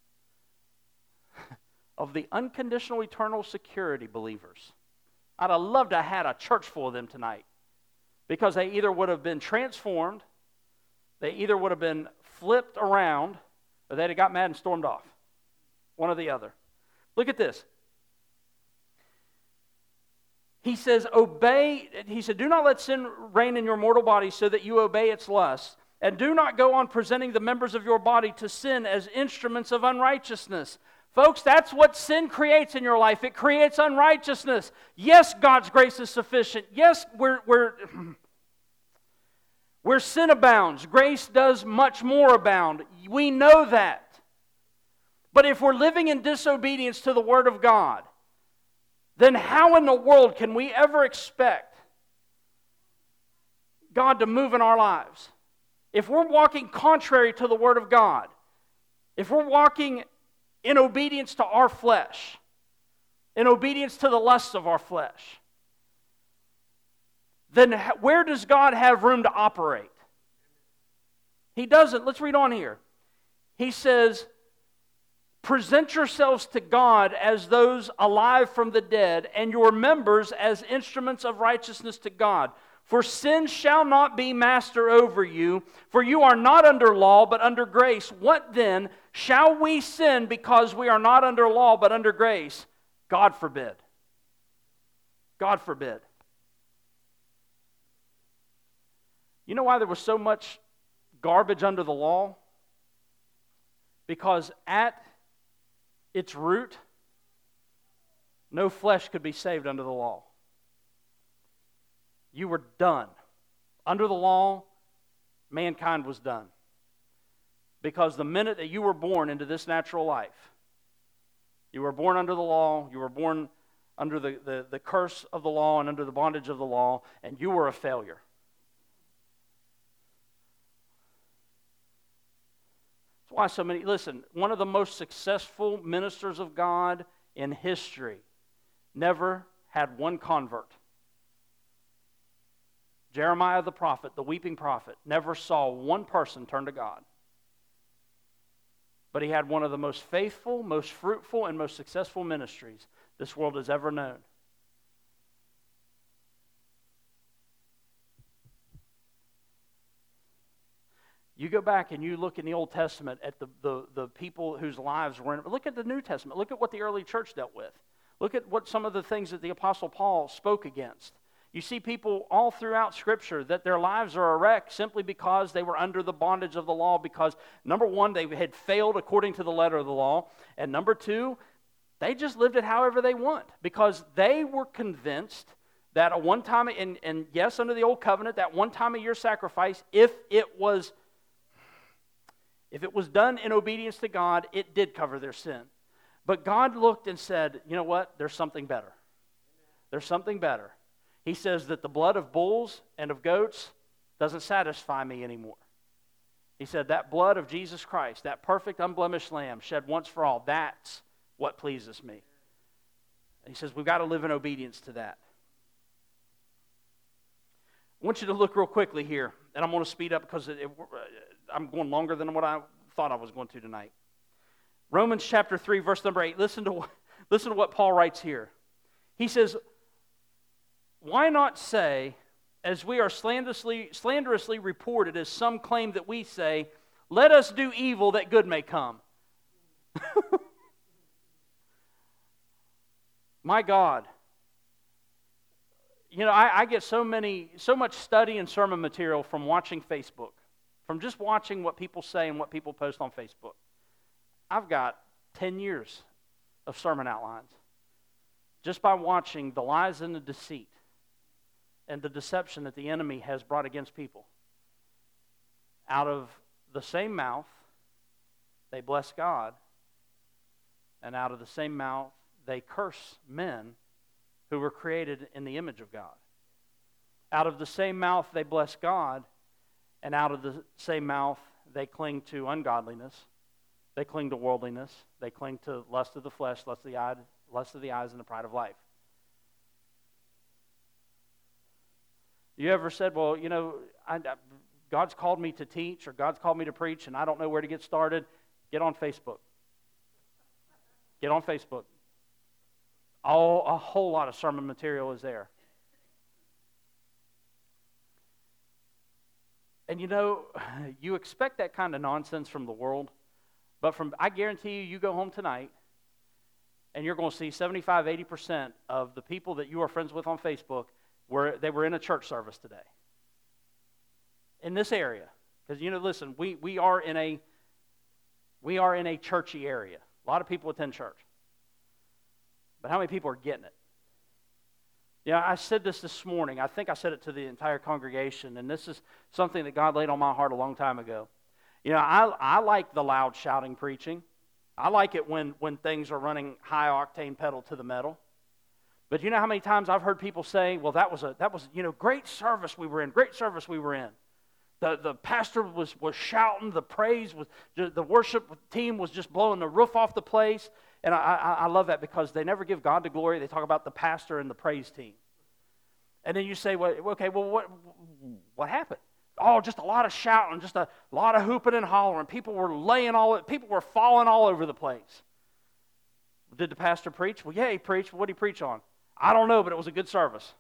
of the unconditional eternal security believers. I'd have loved to have had a church full of them tonight, because they either would have been transformed, they either would have been flipped around, or they'd have got mad and stormed off. One or the other. Look at this. He says, obey, he said, do not let sin reign in your mortal body so that you obey its lusts. And do not go on presenting the members of your body to sin as instruments of unrighteousness. Folks, that's what sin creates in your life. It creates unrighteousness. Yes, God's grace is sufficient. Yes, where, where, where sin abounds, grace does much more abound. We know that. But if we're living in disobedience to the Word of God, then how in the world can we ever expect God to move in our lives? If we're walking contrary to the Word of God, if we're walking in obedience to our flesh, in obedience to the lusts of our flesh, then where does God have room to operate? He doesn't. Let's read on here. He says, present yourselves to God as those alive from the dead, and your members as instruments of righteousness to God. For sin shall not be master over you, for you are not under law, but under grace. What then? Shall we sin because we are not under law, but under grace? God forbid. God forbid. You know why there was so much garbage under the law? Because at its root, no flesh could be saved under the law. You were done. Under the law, mankind was done. Because the minute that you were born into this natural life, you were born under the law, you were born under the, the, the curse of the law and under the bondage of the law, and you were a failure. That's why so many, listen, one of the most successful ministers of God in history never had one convert. Jeremiah the prophet, the weeping prophet, never saw one person turn to God. But he had one of the most faithful, most fruitful, and most successful ministries this world has ever known. You go back and you look in the Old Testament at the, the, the people whose lives were in it. Look at the New Testament. Look at what the early church dealt with. Look at what some of the things that the Apostle Paul spoke against. You see people all throughout Scripture that their lives are a wreck simply because they were under the bondage of the law because, number one, they had failed according to the letter of the law, and number two, they just lived it however they want because they were convinced that a one-time, and, and yes, under the old covenant, that one-time-a-year sacrifice, if it was if it was done in obedience to God, it did cover their sin. But God looked and said, you know what? There's something better. There's something better. He says that the blood of bulls and of goats doesn't satisfy me anymore. He said that blood of Jesus Christ, that perfect, unblemished lamb shed once for all, that's what pleases me. And he says we've got to live in obedience to that. I want you to look real quickly here, and I'm going to speed up because it, it, I'm going longer than what I thought I was going to tonight. Romans chapter three, verse number eight. Listen to, listen to what Paul writes here. He says, why not say, as we are slanderously, slanderously reported, as some claim that we say, let us do evil that good may come. My God. You know, I, I get so many, so much study and sermon material from watching Facebook, from just watching what people say and what people post on Facebook. I've got ten years of sermon outlines just by watching the lies and the deceit and the deception that the enemy has brought against people. Out of the same mouth, they bless God, and out of the same mouth, they curse men who were created in the image of God. Out of the same mouth, they bless God, and out of the same mouth, they cling to ungodliness, they cling to worldliness, they cling to lust of the flesh, lust of the eye, lust of the eyes, and the pride of life. You ever said, well, you know, I, I, God's called me to teach or God's called me to preach and I don't know where to get started? Get on Facebook. Get on Facebook. All, a whole lot of sermon material is there. And you know, you expect that kind of nonsense from the world, but from I guarantee you, you go home tonight and you're going to see seventy-five, eighty percent of the people that you are friends with on Facebook were they were in a church service today. In this area. Because you know, listen, we, we are in a we are in a churchy area. A lot of people attend church. But how many people are getting it? Yeah, I said this this morning. I think I said it to the entire congregation, and this is something that God laid on my heart a long time ago. You know, I I like the loud shouting preaching. I like it when, when things are running high octane pedal to the metal. But you know how many times I've heard people say, well, that was a that was, you know, great service we were in, great service we were in. The the pastor was, was shouting, the praise was, the worship team was just blowing the roof off the place. And I, I, I love that because they never give God the glory. They talk about the pastor and the praise team. And then you say, well, okay, well, what what happened? Oh, just a lot of shouting, just a lot of hooping and hollering. People were laying all, people were falling all over the place. Did the pastor preach? Well, yeah, he preached. What did he preach on? I don't know, but it was a good service.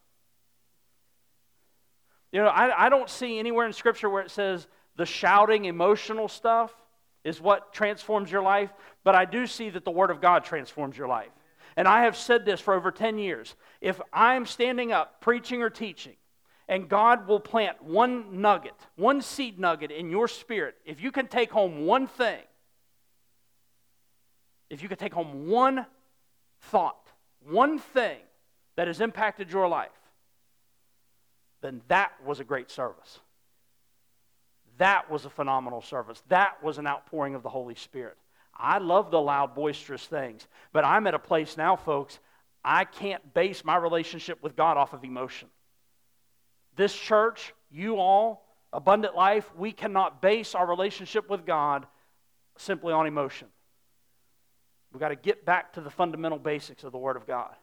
You know, I, I don't see anywhere in Scripture where it says the shouting, emotional stuff is what transforms your life, but I do see that the Word of God transforms your life. And I have said this for over ten years. If I'm standing up preaching or teaching, and God will plant one nugget, one seed nugget in your spirit, if you can take home one thing, if you could take home one thought, one thing that has impacted your life, then that was a great service. That was a phenomenal service. That was an outpouring of the Holy Spirit. I love the loud, boisterous things, but I'm at a place now, folks, I can't base my relationship with God off of emotion. This church, you all, Abundant Life, we cannot base our relationship with God simply on emotion. We've got to get back to the fundamental basics of the Word of God.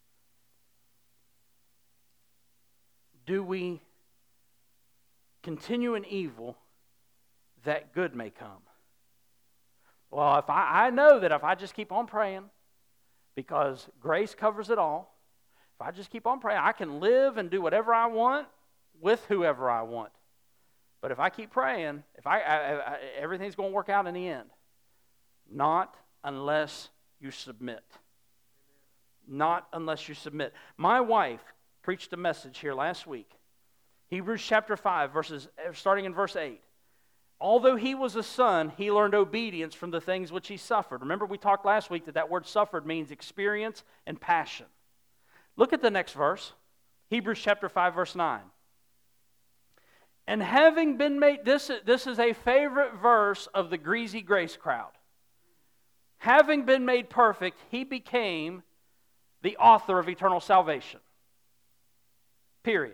Do we continue in evil that good may come? Well, if I, I know that if I just keep on praying, because grace covers it all, if I just keep on praying, I can live and do whatever I want with whoever I want. But if I keep praying, if I, I, I everything's going to work out in the end. Not unless you submit. Not unless you submit. My wife preached a message here last week. Hebrews chapter five, verses starting in verse eight. Although he was a son, he learned obedience from the things which he suffered. Remember, we talked last week that that word suffered means experience and passion. Look at the next verse. Hebrews chapter five, verse nine. And having been made, this, this is a favorite verse of the greasy grace crowd. Having been made perfect, he became the author of eternal salvation. Period.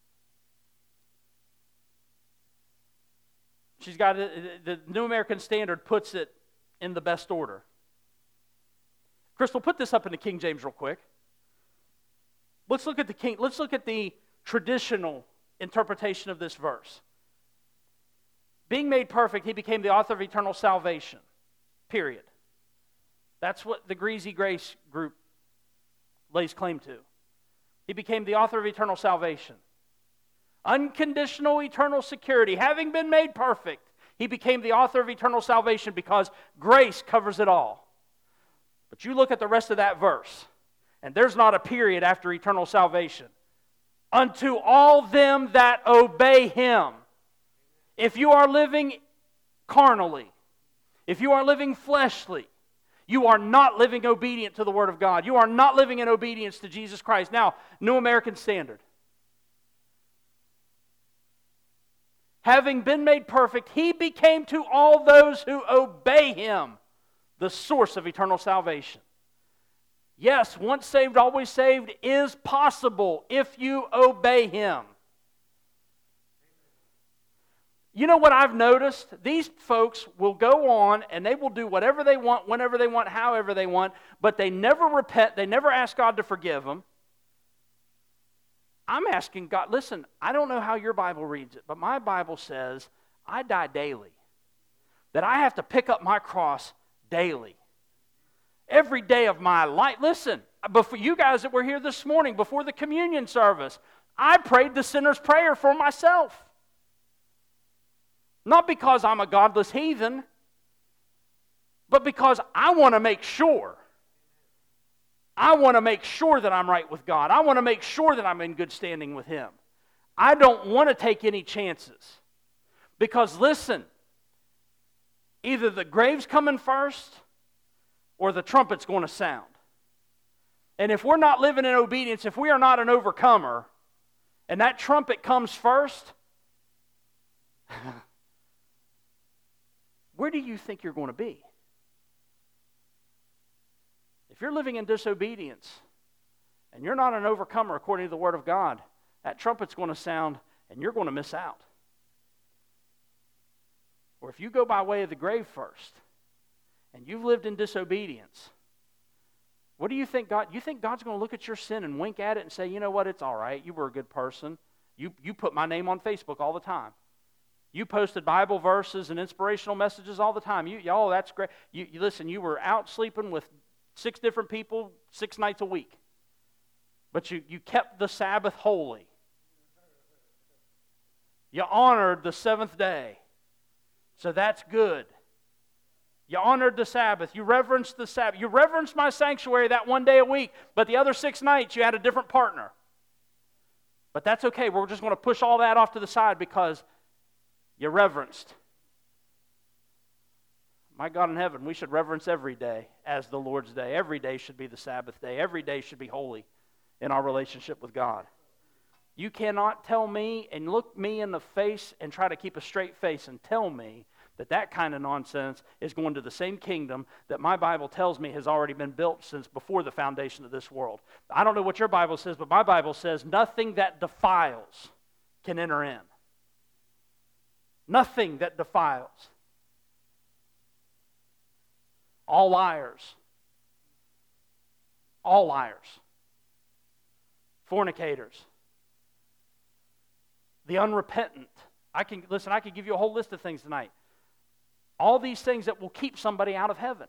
She's got it, the New American Standard puts it in the best order. Crystal, put this up in the King James real quick. Let's look at the King. Let's look at the traditional interpretation of this verse. Being made perfect, he became the author of eternal salvation. Period. That's what the greasy grace group lays claim to. He became the author of eternal salvation. Unconditional eternal security. Having been made perfect, he became the author of eternal salvation because grace covers it all. But you look at the rest of that verse, and there's not a period after eternal salvation. Unto all them that obey him. If you are living carnally, if you are living fleshly, you are not living obedient to the Word of God. You are not living in obedience to Jesus Christ. Now, New American Standard. Having been made perfect, he became to all those who obey him the source of eternal salvation. Yes, once saved, always saved is possible if you obey him. You know what I've noticed? These folks will go on and they will do whatever they want, whenever they want, however they want, but they never repent, they never ask God to forgive them. I'm asking God, listen, I don't know how your Bible reads it, but my Bible says I die daily. That I have to pick up my cross daily. Every day of my life. Listen, before you guys that were here this morning, before the communion service, I prayed the sinner's prayer for myself. Not because I'm a godless heathen, but because I want to make sure. I want to make sure that I'm right with God. I want to make sure that I'm in good standing with him. I don't want to take any chances. Because listen, either the grave's coming first or the trumpet's going to sound. And if we're not living in obedience, if we are not an overcomer, and that trumpet comes first, where do you think you're going to be? If you're living in disobedience, and you're not an overcomer according to the Word of God, that trumpet's going to sound, and you're going to miss out. Or if you go by way of the grave first, and you've lived in disobedience, what do you think God, you think God's going to look at your sin and wink at it and say, you know what, it's all right, you were a good person. You, you put my name on Facebook all the time. You posted Bible verses and inspirational messages all the time. You, oh, that's great. You, you listen, you were out sleeping with six different people six nights a week. But you, you kept the Sabbath holy. You honored the seventh day. So that's good. You honored the Sabbath. You reverenced the Sabbath. You reverenced my sanctuary that one day a week, but the other six nights you had a different partner. But that's okay. We're just going to push all that off to the side because you reverenced. My God in heaven, we should reverence every day as the Lord's day. Every day should be the Sabbath day. Every day should be holy in our relationship with God. You cannot tell me and look me in the face and try to keep a straight face and tell me that that kind of nonsense is going to the same kingdom that my Bible tells me has already been built since before the foundation of this world. I don't know what your Bible says, but my Bible says nothing that defiles can enter in. Nothing that defiles. All liars. All liars. Fornicators. The unrepentant. I can listen, I could give you a whole list of things tonight. All these things that will keep somebody out of heaven.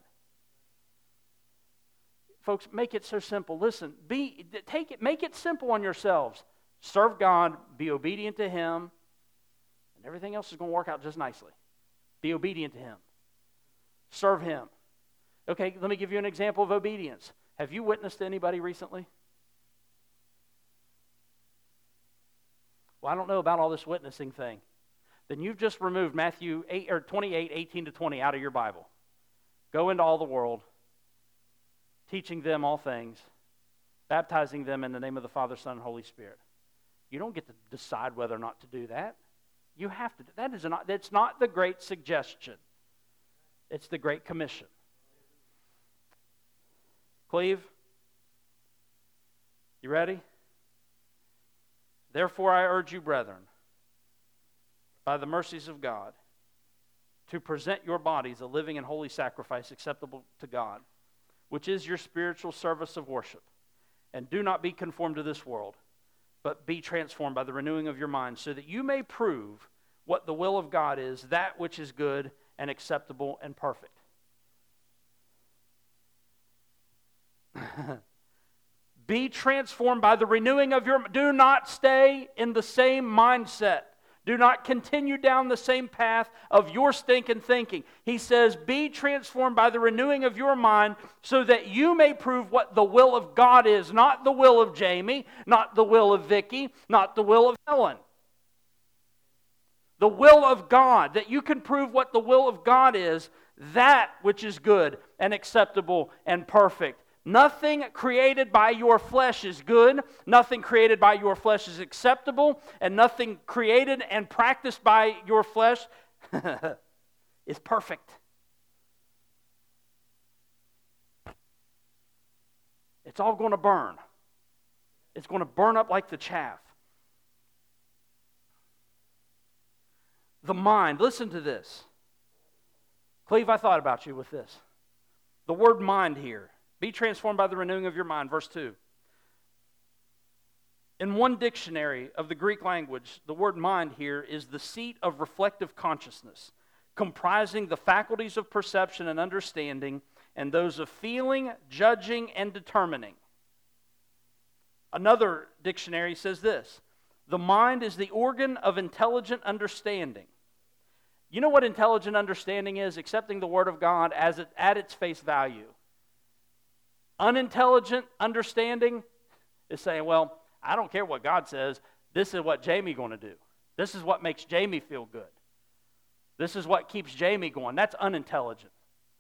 Folks, make it so simple. Listen, be take it, make it simple on yourselves. Serve God, be obedient to him, and everything else is going to work out just nicely. Be obedient to him. Serve him. Okay, let me give you an example of obedience. Have you witnessed to anybody recently? Well, I don't know about all this witnessing thing. Then you've just removed Matthew eight, or twenty-eight, eighteen to twenty out of your Bible. Go into all the world, teaching them all things, baptizing them in the name of the Father, Son, and Holy Spirit. You don't get to decide whether or not to do that. You have to. That is not. That's not the great suggestion. It's the Great Commission. Cleve, you ready? Therefore, I urge you, brethren, by the mercies of God, to present your bodies a living and holy sacrifice acceptable to God, which is your spiritual service of worship. And do not be conformed to this world, but be transformed by the renewing of your mind, so that you may prove what the will of God is, that which is good and acceptable and perfect. Be transformed by the renewing of your... Do not stay in the same mindset. Do not continue down the same path of your stinking thinking. He says, be transformed by the renewing of your mind so that you may prove what the will of God is. Not the will of Jamie, not the will of Vicky, not the will of Helen. The will of God, that you can prove what the will of God is, that which is good and acceptable and perfect. Nothing created by your flesh is good, nothing created by your flesh is acceptable, and nothing created and practiced by your flesh is perfect. It's all going to burn. It's going to burn up like the chaff. The mind, listen to this. Cleve, I thought about you with this. The word mind here. Be transformed by the renewing of your mind, verse two. In one dictionary of the Greek language, the word mind here is the seat of reflective consciousness, comprising the faculties of perception and understanding, and those of feeling, judging, and determining. Another dictionary says this: the mind is the organ of intelligent understanding. You know what intelligent understanding is? Accepting the Word of God as it, at its face value. Unintelligent understanding is saying, well, I don't care what God says. This is what Jamie's going to do. This is what makes Jamie feel good. This is what keeps Jamie going. That's unintelligent.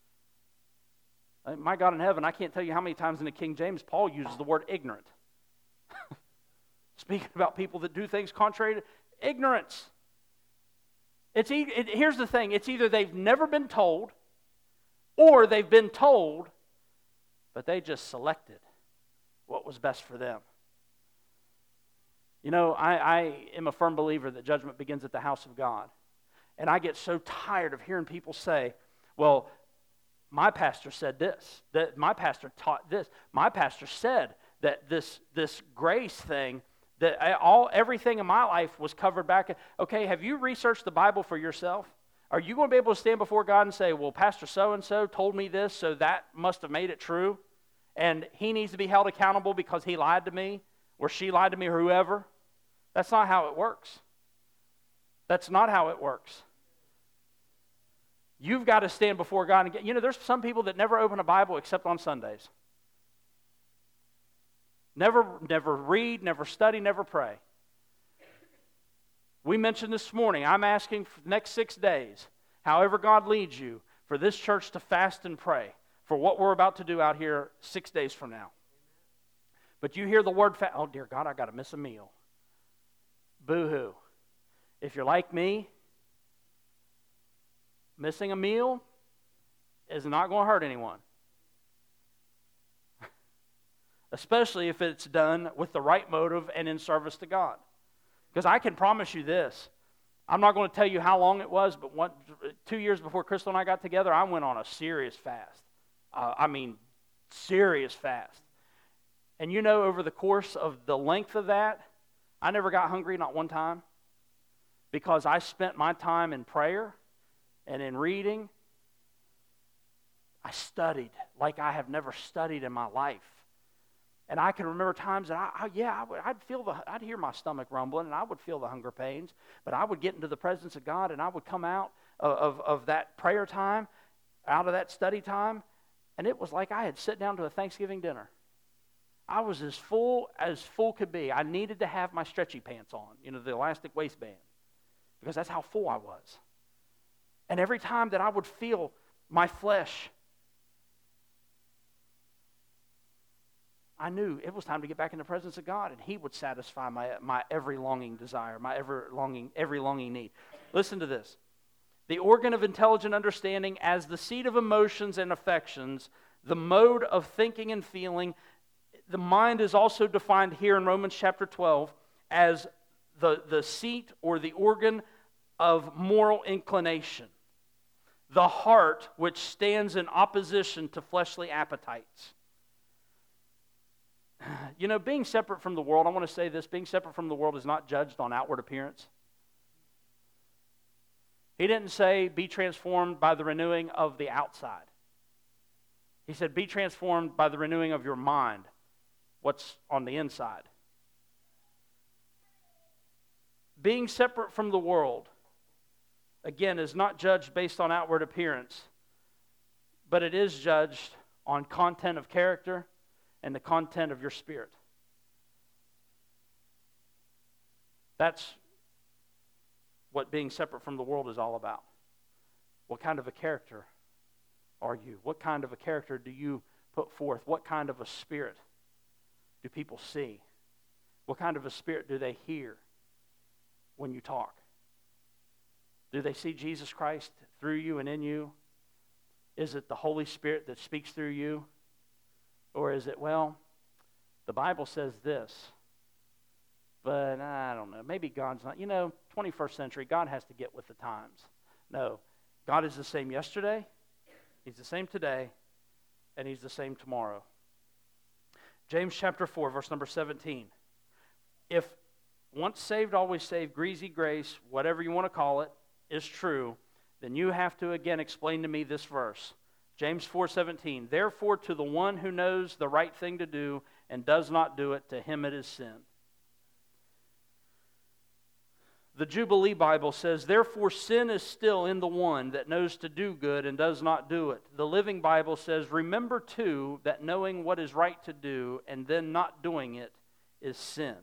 My God in heaven, I can't tell you how many times in the King James Paul uses the word ignorant. Speaking about people that do things contrary to ignorance. It's e- it, here's the thing. It's either they've never been told or they've been told but they just selected what was best for them. You know, I, I am a firm believer that judgment begins at the house of God. And I get so tired of hearing people say, well, my pastor said this, that my pastor taught this, my pastor said that this, this grace thing, that I, all everything in my life was covered back. Okay, have you researched the Bible for yourself? Are you going to be able to stand before God and say, well, Pastor so-and-so told me this, so that must have made it true, and he needs to be held accountable because he lied to me, or she lied to me, or whoever? That's not how it works. That's not how it works. You've got to stand before God and get, you know, there's some people that never open a Bible except on Sundays. Never, never read, never study, never pray. We mentioned this morning, I'm asking for the next six days, however God leads you, for this church to fast and pray for what we're about to do out here six days from now. But you hear the word fast, oh dear God, I got to miss a meal. Boo-hoo. If you're like me, missing a meal is not going to hurt anyone. Especially if it's done with the right motive and in service to God. Because I can promise you this, I'm not going to tell you how long it was, but one, two years before Crystal and I got together, I went on a serious fast. Uh, I mean, serious fast. And you know, over the course of the length of that, I never got hungry, not one time, because I spent my time in prayer and in reading. I studied like I have never studied in my life. And I can remember times that, I, I yeah, I would, I'd feel the, I'd hear my stomach rumbling, and I would feel the hunger pains. But I would get into the presence of God, and I would come out of, of, of that prayer time, out of that study time, and it was like I had sat down to a Thanksgiving dinner. I was as full as full could be. I needed to have my stretchy pants on, you know, the elastic waistband, because that's how full I was. And every time that I would feel my flesh, I knew it was time to get back in the presence of God, and He would satisfy my, my every longing desire, my ever longing, every longing need. Listen to this. The organ of intelligent understanding as the seat of emotions and affections, the mode of thinking and feeling. The mind is also defined here in Romans chapter twelve as the, the seat or the organ of moral inclination. The heart, which stands in opposition to fleshly appetites. You know, being separate from the world, I want to say this, being separate from the world is not judged on outward appearance. He didn't say, be transformed by the renewing of the outside. He said, be transformed by the renewing of your mind, what's on the inside. Being separate from the world, again, is not judged based on outward appearance, but it is judged on content of character and the content of your spirit. That's what being separate from the world is all about. What kind of a character are you? What kind of a character do you put forth? What kind of a spirit do people see? What kind of a spirit do they hear when you talk? Do they see Jesus Christ through you and in you? Is it the Holy Spirit that speaks through you? Or is it, well, the Bible says this, but I don't know, maybe God's not, you know, twenty-first century, God has to get with the times. No, God is the same yesterday, He's the same today, and He's the same tomorrow. James chapter four, verse number seventeen. If once saved, always saved, greasy grace, whatever you want to call it, is true, then you have to again explain to me this verse. James four seventeen, therefore to the one who knows the right thing to do and does not do it, to him it is sin. The Jubilee Bible says, therefore sin is still in the one that knows to do good and does not do it. The Living Bible says, remember too that knowing what is right to do and then not doing it is sin.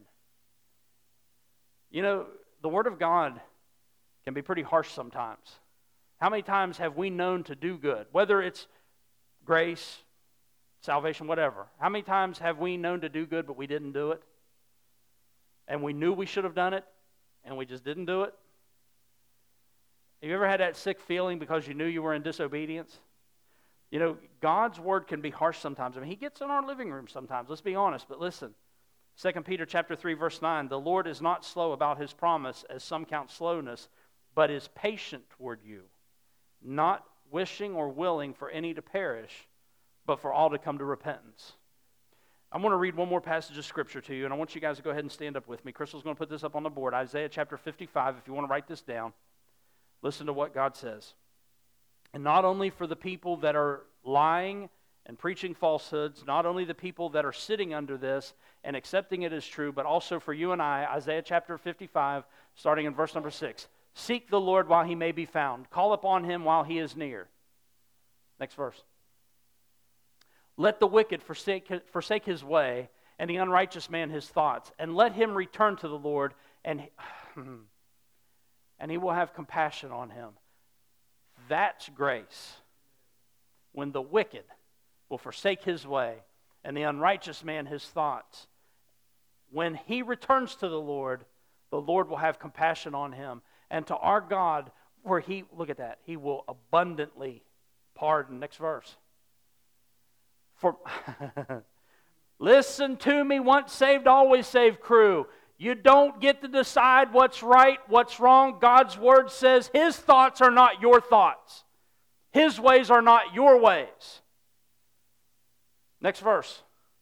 You know, the Word of God can be pretty harsh sometimes. How many times have we known to do good? Whether it's grace, salvation, whatever. How many times have we known to do good but we didn't do it? And we knew we should have done it and we just didn't do it? Have you ever had that sick feeling because you knew you were in disobedience? You know, God's Word can be harsh sometimes. I mean, He gets in our living room sometimes, let's be honest. But listen, Second Peter chapter three, verse nine, the Lord is not slow about His promise, as some count slowness, but is patient toward you, not wishing or willing for any to perish, but for all to come to repentance. I'm going to read one more passage of Scripture to you, and I want you guys to go ahead and stand up with me. Crystal's going to put this up on the board. Isaiah chapter fifty-five, if you want to write this down. Listen to what God says. And not only for the people that are lying and preaching falsehoods, not only the people that are sitting under this and accepting it as true, but also for you and I, Isaiah chapter fifty-five, starting in verse number six. Seek the Lord while He may be found. Call upon Him while He is near. Next verse. Let the wicked forsake, forsake his way, and the unrighteous man his thoughts, and let him return to the Lord, and, and He will have compassion on him. That's grace. When the wicked will forsake his way, and the unrighteous man his thoughts. When he returns to the Lord, the Lord will have compassion on him. And to our God, where He, look at that, He will abundantly pardon. Next verse. For listen to me, once saved, always saved crew. You don't get to decide what's right, what's wrong. God's Word says His thoughts are not your thoughts. His ways are not your ways. Next verse.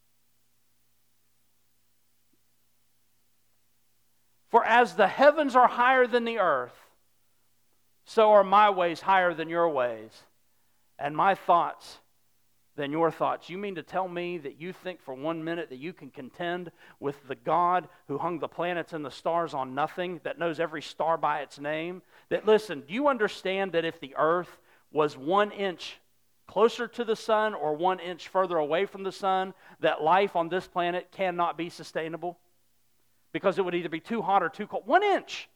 For as the heavens are higher than the earth, so are my ways higher than your ways, and my thoughts than your thoughts. You mean to tell me that you think for one minute that you can contend with the God who hung the planets and the stars on nothing, that knows every star by its name? That, listen, do you understand that if the earth was one inch closer to the sun or one inch further away from the sun, that life on this planet cannot be sustainable? Because it would either be too hot or too cold. One inch.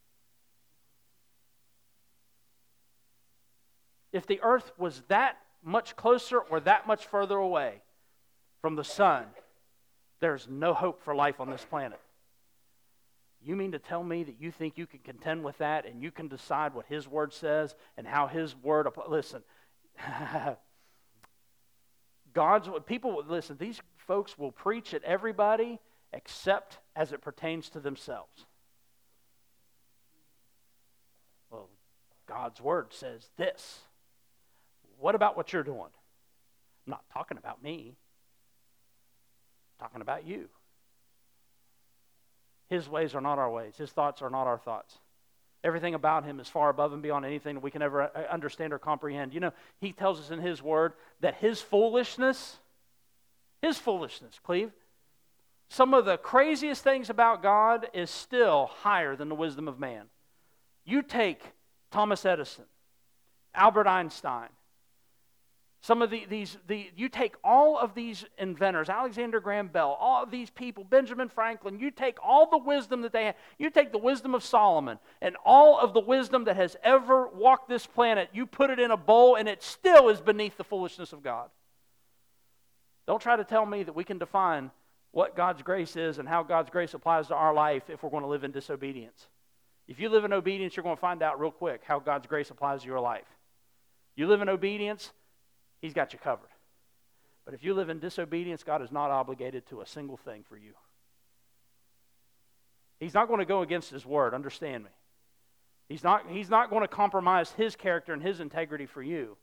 If the earth was that much closer or that much further away from the sun, there's no hope for life on this planet. You mean to tell me that you think you can contend with that and you can decide what His Word says and how His Word... Listen, God's... People, listen, these folks will preach at everybody except as it pertains to themselves. Well, God's Word says this. What about what you're doing? I'm not talking about me. I'm talking about you. His ways are not our ways. His thoughts are not our thoughts. Everything about Him is far above and beyond anything that we can ever understand or comprehend. You know, He tells us in His Word that His foolishness, His foolishness, Cleve, some of the craziest things about God is still higher than the wisdom of man. You take Thomas Edison, Albert Einstein, some of the, these, the, you take all of these inventors, Alexander Graham Bell, all of these people, Benjamin Franklin, you take all the wisdom that they have, you take the wisdom of Solomon, and all of the wisdom that has ever walked this planet, you put it in a bowl, and it still is beneath the foolishness of God. Don't try to tell me that we can define what God's grace is and how God's grace applies to our life if we're going to live in disobedience. If you live in obedience, you're going to find out real quick how God's grace applies to your life. You live in obedience, He's got you covered. But if you live in disobedience, God is not obligated to a single thing for you. He's not going to go against His Word, understand me. He's not, he's not going to compromise His character and His integrity for you.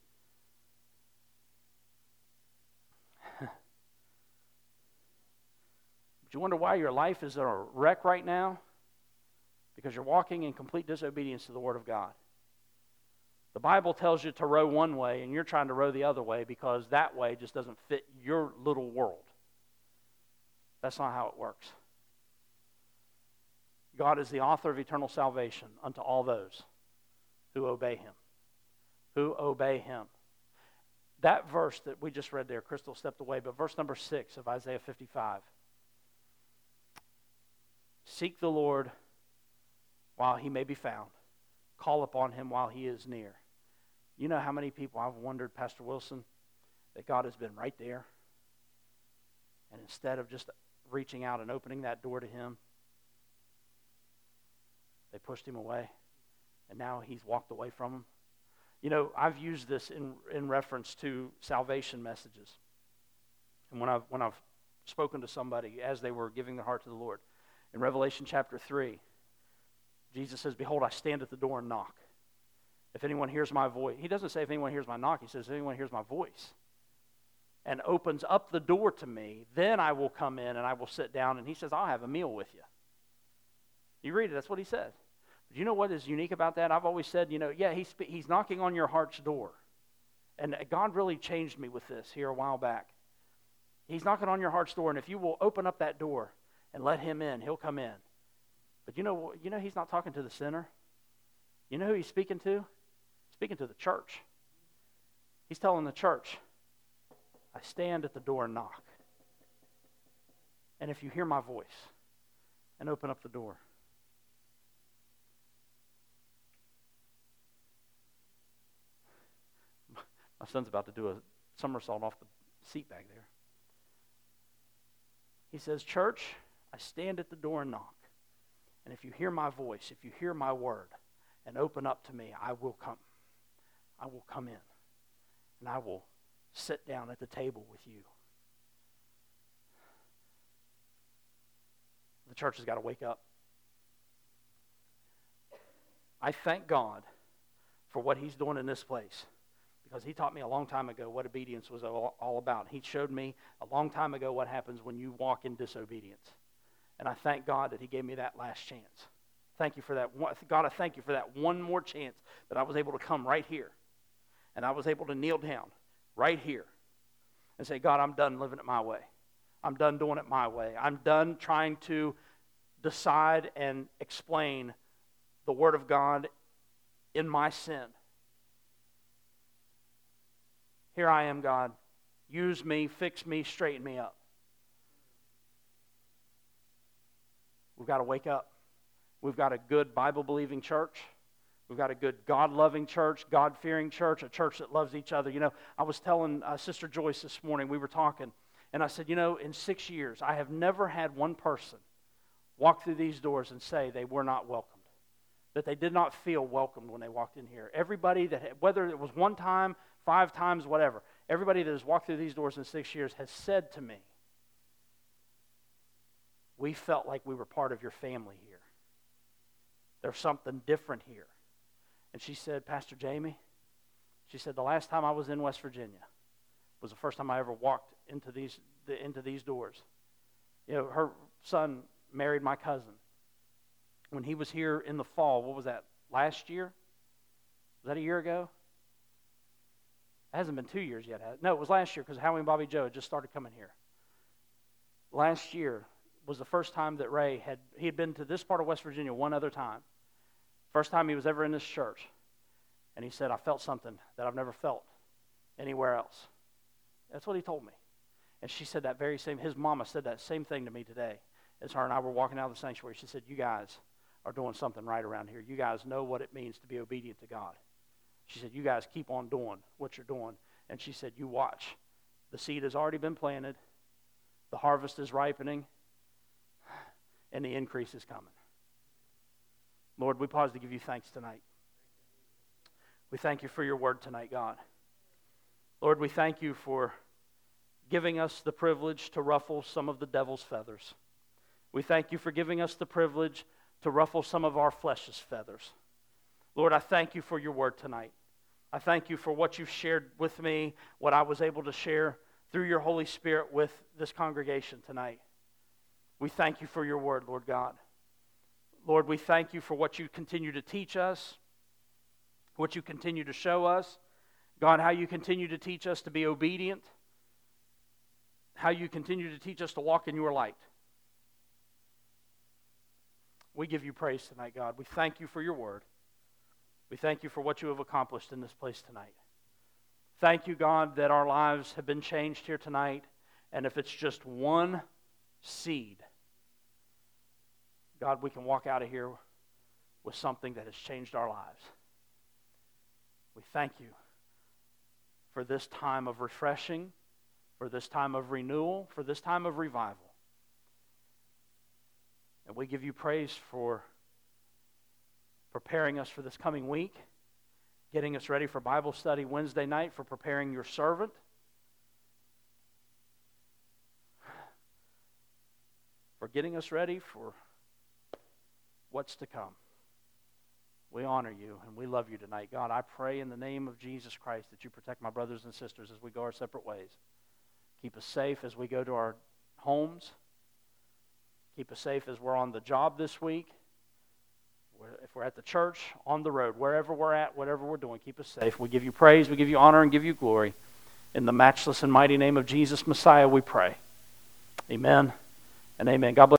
But you wonder why your life is a wreck right now? Because you're walking in complete disobedience to the Word of God. The Bible tells you to row one way, and you're trying to row the other way because that way just doesn't fit your little world. That's not how it works. God is the author of eternal salvation unto all those who obey Him. Who obey Him. That verse that we just read there, Crystal stepped away, but verse number six of Isaiah fifty-five. Seek the Lord while He may be found. Call upon Him while He is near. You know how many people I've wondered, Pastor Wilson, that God has been right there, and instead of just reaching out and opening that door to Him, they pushed Him away, and now He's walked away from them. You know, I've used this in, in reference to salvation messages. And when I've, when I've spoken to somebody as they were giving their heart to the Lord, in Revelation chapter three, Jesus says, behold, I stand at the door and knock. If anyone hears my voice, He doesn't say if anyone hears my knock, He says if anyone hears my voice and opens up the door to me, then I will come in and I will sit down, and He says, I'll have a meal with you. You read it, that's what He said. But you know what is unique about that? I've always said, you know, yeah, he's, he's knocking on your heart's door. And God really changed me with this here a while back. He's knocking on your heart's door, and if you will open up that door and let Him in, He'll come in. But you know, you know He's not talking to the sinner. You know who He's speaking to? Speaking to the church. He's telling the church, I stand at the door and knock. And if you hear my voice and open up the door, my son's about to do a somersault off the seat back there. He says, church, I stand at the door and knock. And if you hear my voice, if you hear my word, and open up to me, I will come. I will come in. And I will sit down at the table with you. The church has got to wake up. I thank God for what He's doing in this place. Because He taught me a long time ago what obedience was all, all about. He showed me a long time ago what happens when you walk in disobedience. And I thank God that He gave me that last chance. Thank you for that. God, I thank you for that one more chance that I was able to come right here. And I was able to kneel down right here and say, God, I'm done living it my way. I'm done doing it my way. I'm done trying to decide and explain the Word of God in my sin. Here I am, God. Use me, fix me, straighten me up. We've got to wake up. We've got a good Bible-believing church. We've got a good God-loving church, God-fearing church, a church that loves each other. You know, I was telling uh, Sister Joyce this morning, we were talking, and I said, you know, in six years, I have never had one person walk through these doors and say they were not welcomed, that they did not feel welcomed when they walked in here. Everybody that, had, whether it was one time, five times, whatever, everybody that has walked through these doors in six years has said to me, we felt like we were part of your family here. There's something different here. And she said, Pastor Jamie, she said, the last time I was in West Virginia was the first time I ever walked into these the, into these doors. You know, her son married my cousin. When he was here in the fall, what was that, last year? Was that a year ago? It hasn't been two years yet, has it? No, it was last year because Howie and Bobby Joe had just started coming here. Last year was the first time that Ray had, he had been to this part of West Virginia one other time. First time he was ever in this church. And he said, I felt something that I've never felt anywhere else. That's what he told me. And she said that very same, his mama said that same thing to me today as her and I were walking out of the sanctuary. She said, you guys are doing something right around here. You guys know what it means to be obedient to God. She said, you guys keep on doing what you're doing. And she said, you watch. The seed has already been planted. The harvest is ripening. And the increase is coming. Lord, we pause to give you thanks tonight. We thank you for your word tonight, God. Lord, we thank you for giving us the privilege to ruffle some of the devil's feathers. We thank you for giving us the privilege to ruffle some of our flesh's feathers. Lord, I thank you for your word tonight. I thank you for what you've shared with me, what I was able to share through your Holy Spirit with this congregation tonight. We thank you for your word, Lord God. Lord, we thank you for what you continue to teach us, what you continue to show us. God, how you continue to teach us to be obedient, how you continue to teach us to walk in your light. We give you praise tonight, God. We thank you for your word. We thank you for what you have accomplished in this place tonight. Thank you, God, that our lives have been changed here tonight, and if it's just one seed, God, we can walk out of here with something that has changed our lives. We thank you for this time of refreshing, for this time of renewal, for this time of revival. And we give you praise for preparing us for this coming week, getting us ready for Bible study Wednesday night, for preparing your servant. For getting us ready for what's to come. We honor you and we love you tonight. God, I pray in the name of Jesus Christ that you protect my brothers and sisters as we go our separate ways. Keep us safe as we go to our homes. Keep us safe as we're on the job this week. If we're at the church, on the road, wherever we're at, whatever we're doing, keep us safe. We give you praise, we give you honor, and give you glory. In the matchless and mighty name of Jesus Messiah, we pray. Amen and amen. God bless.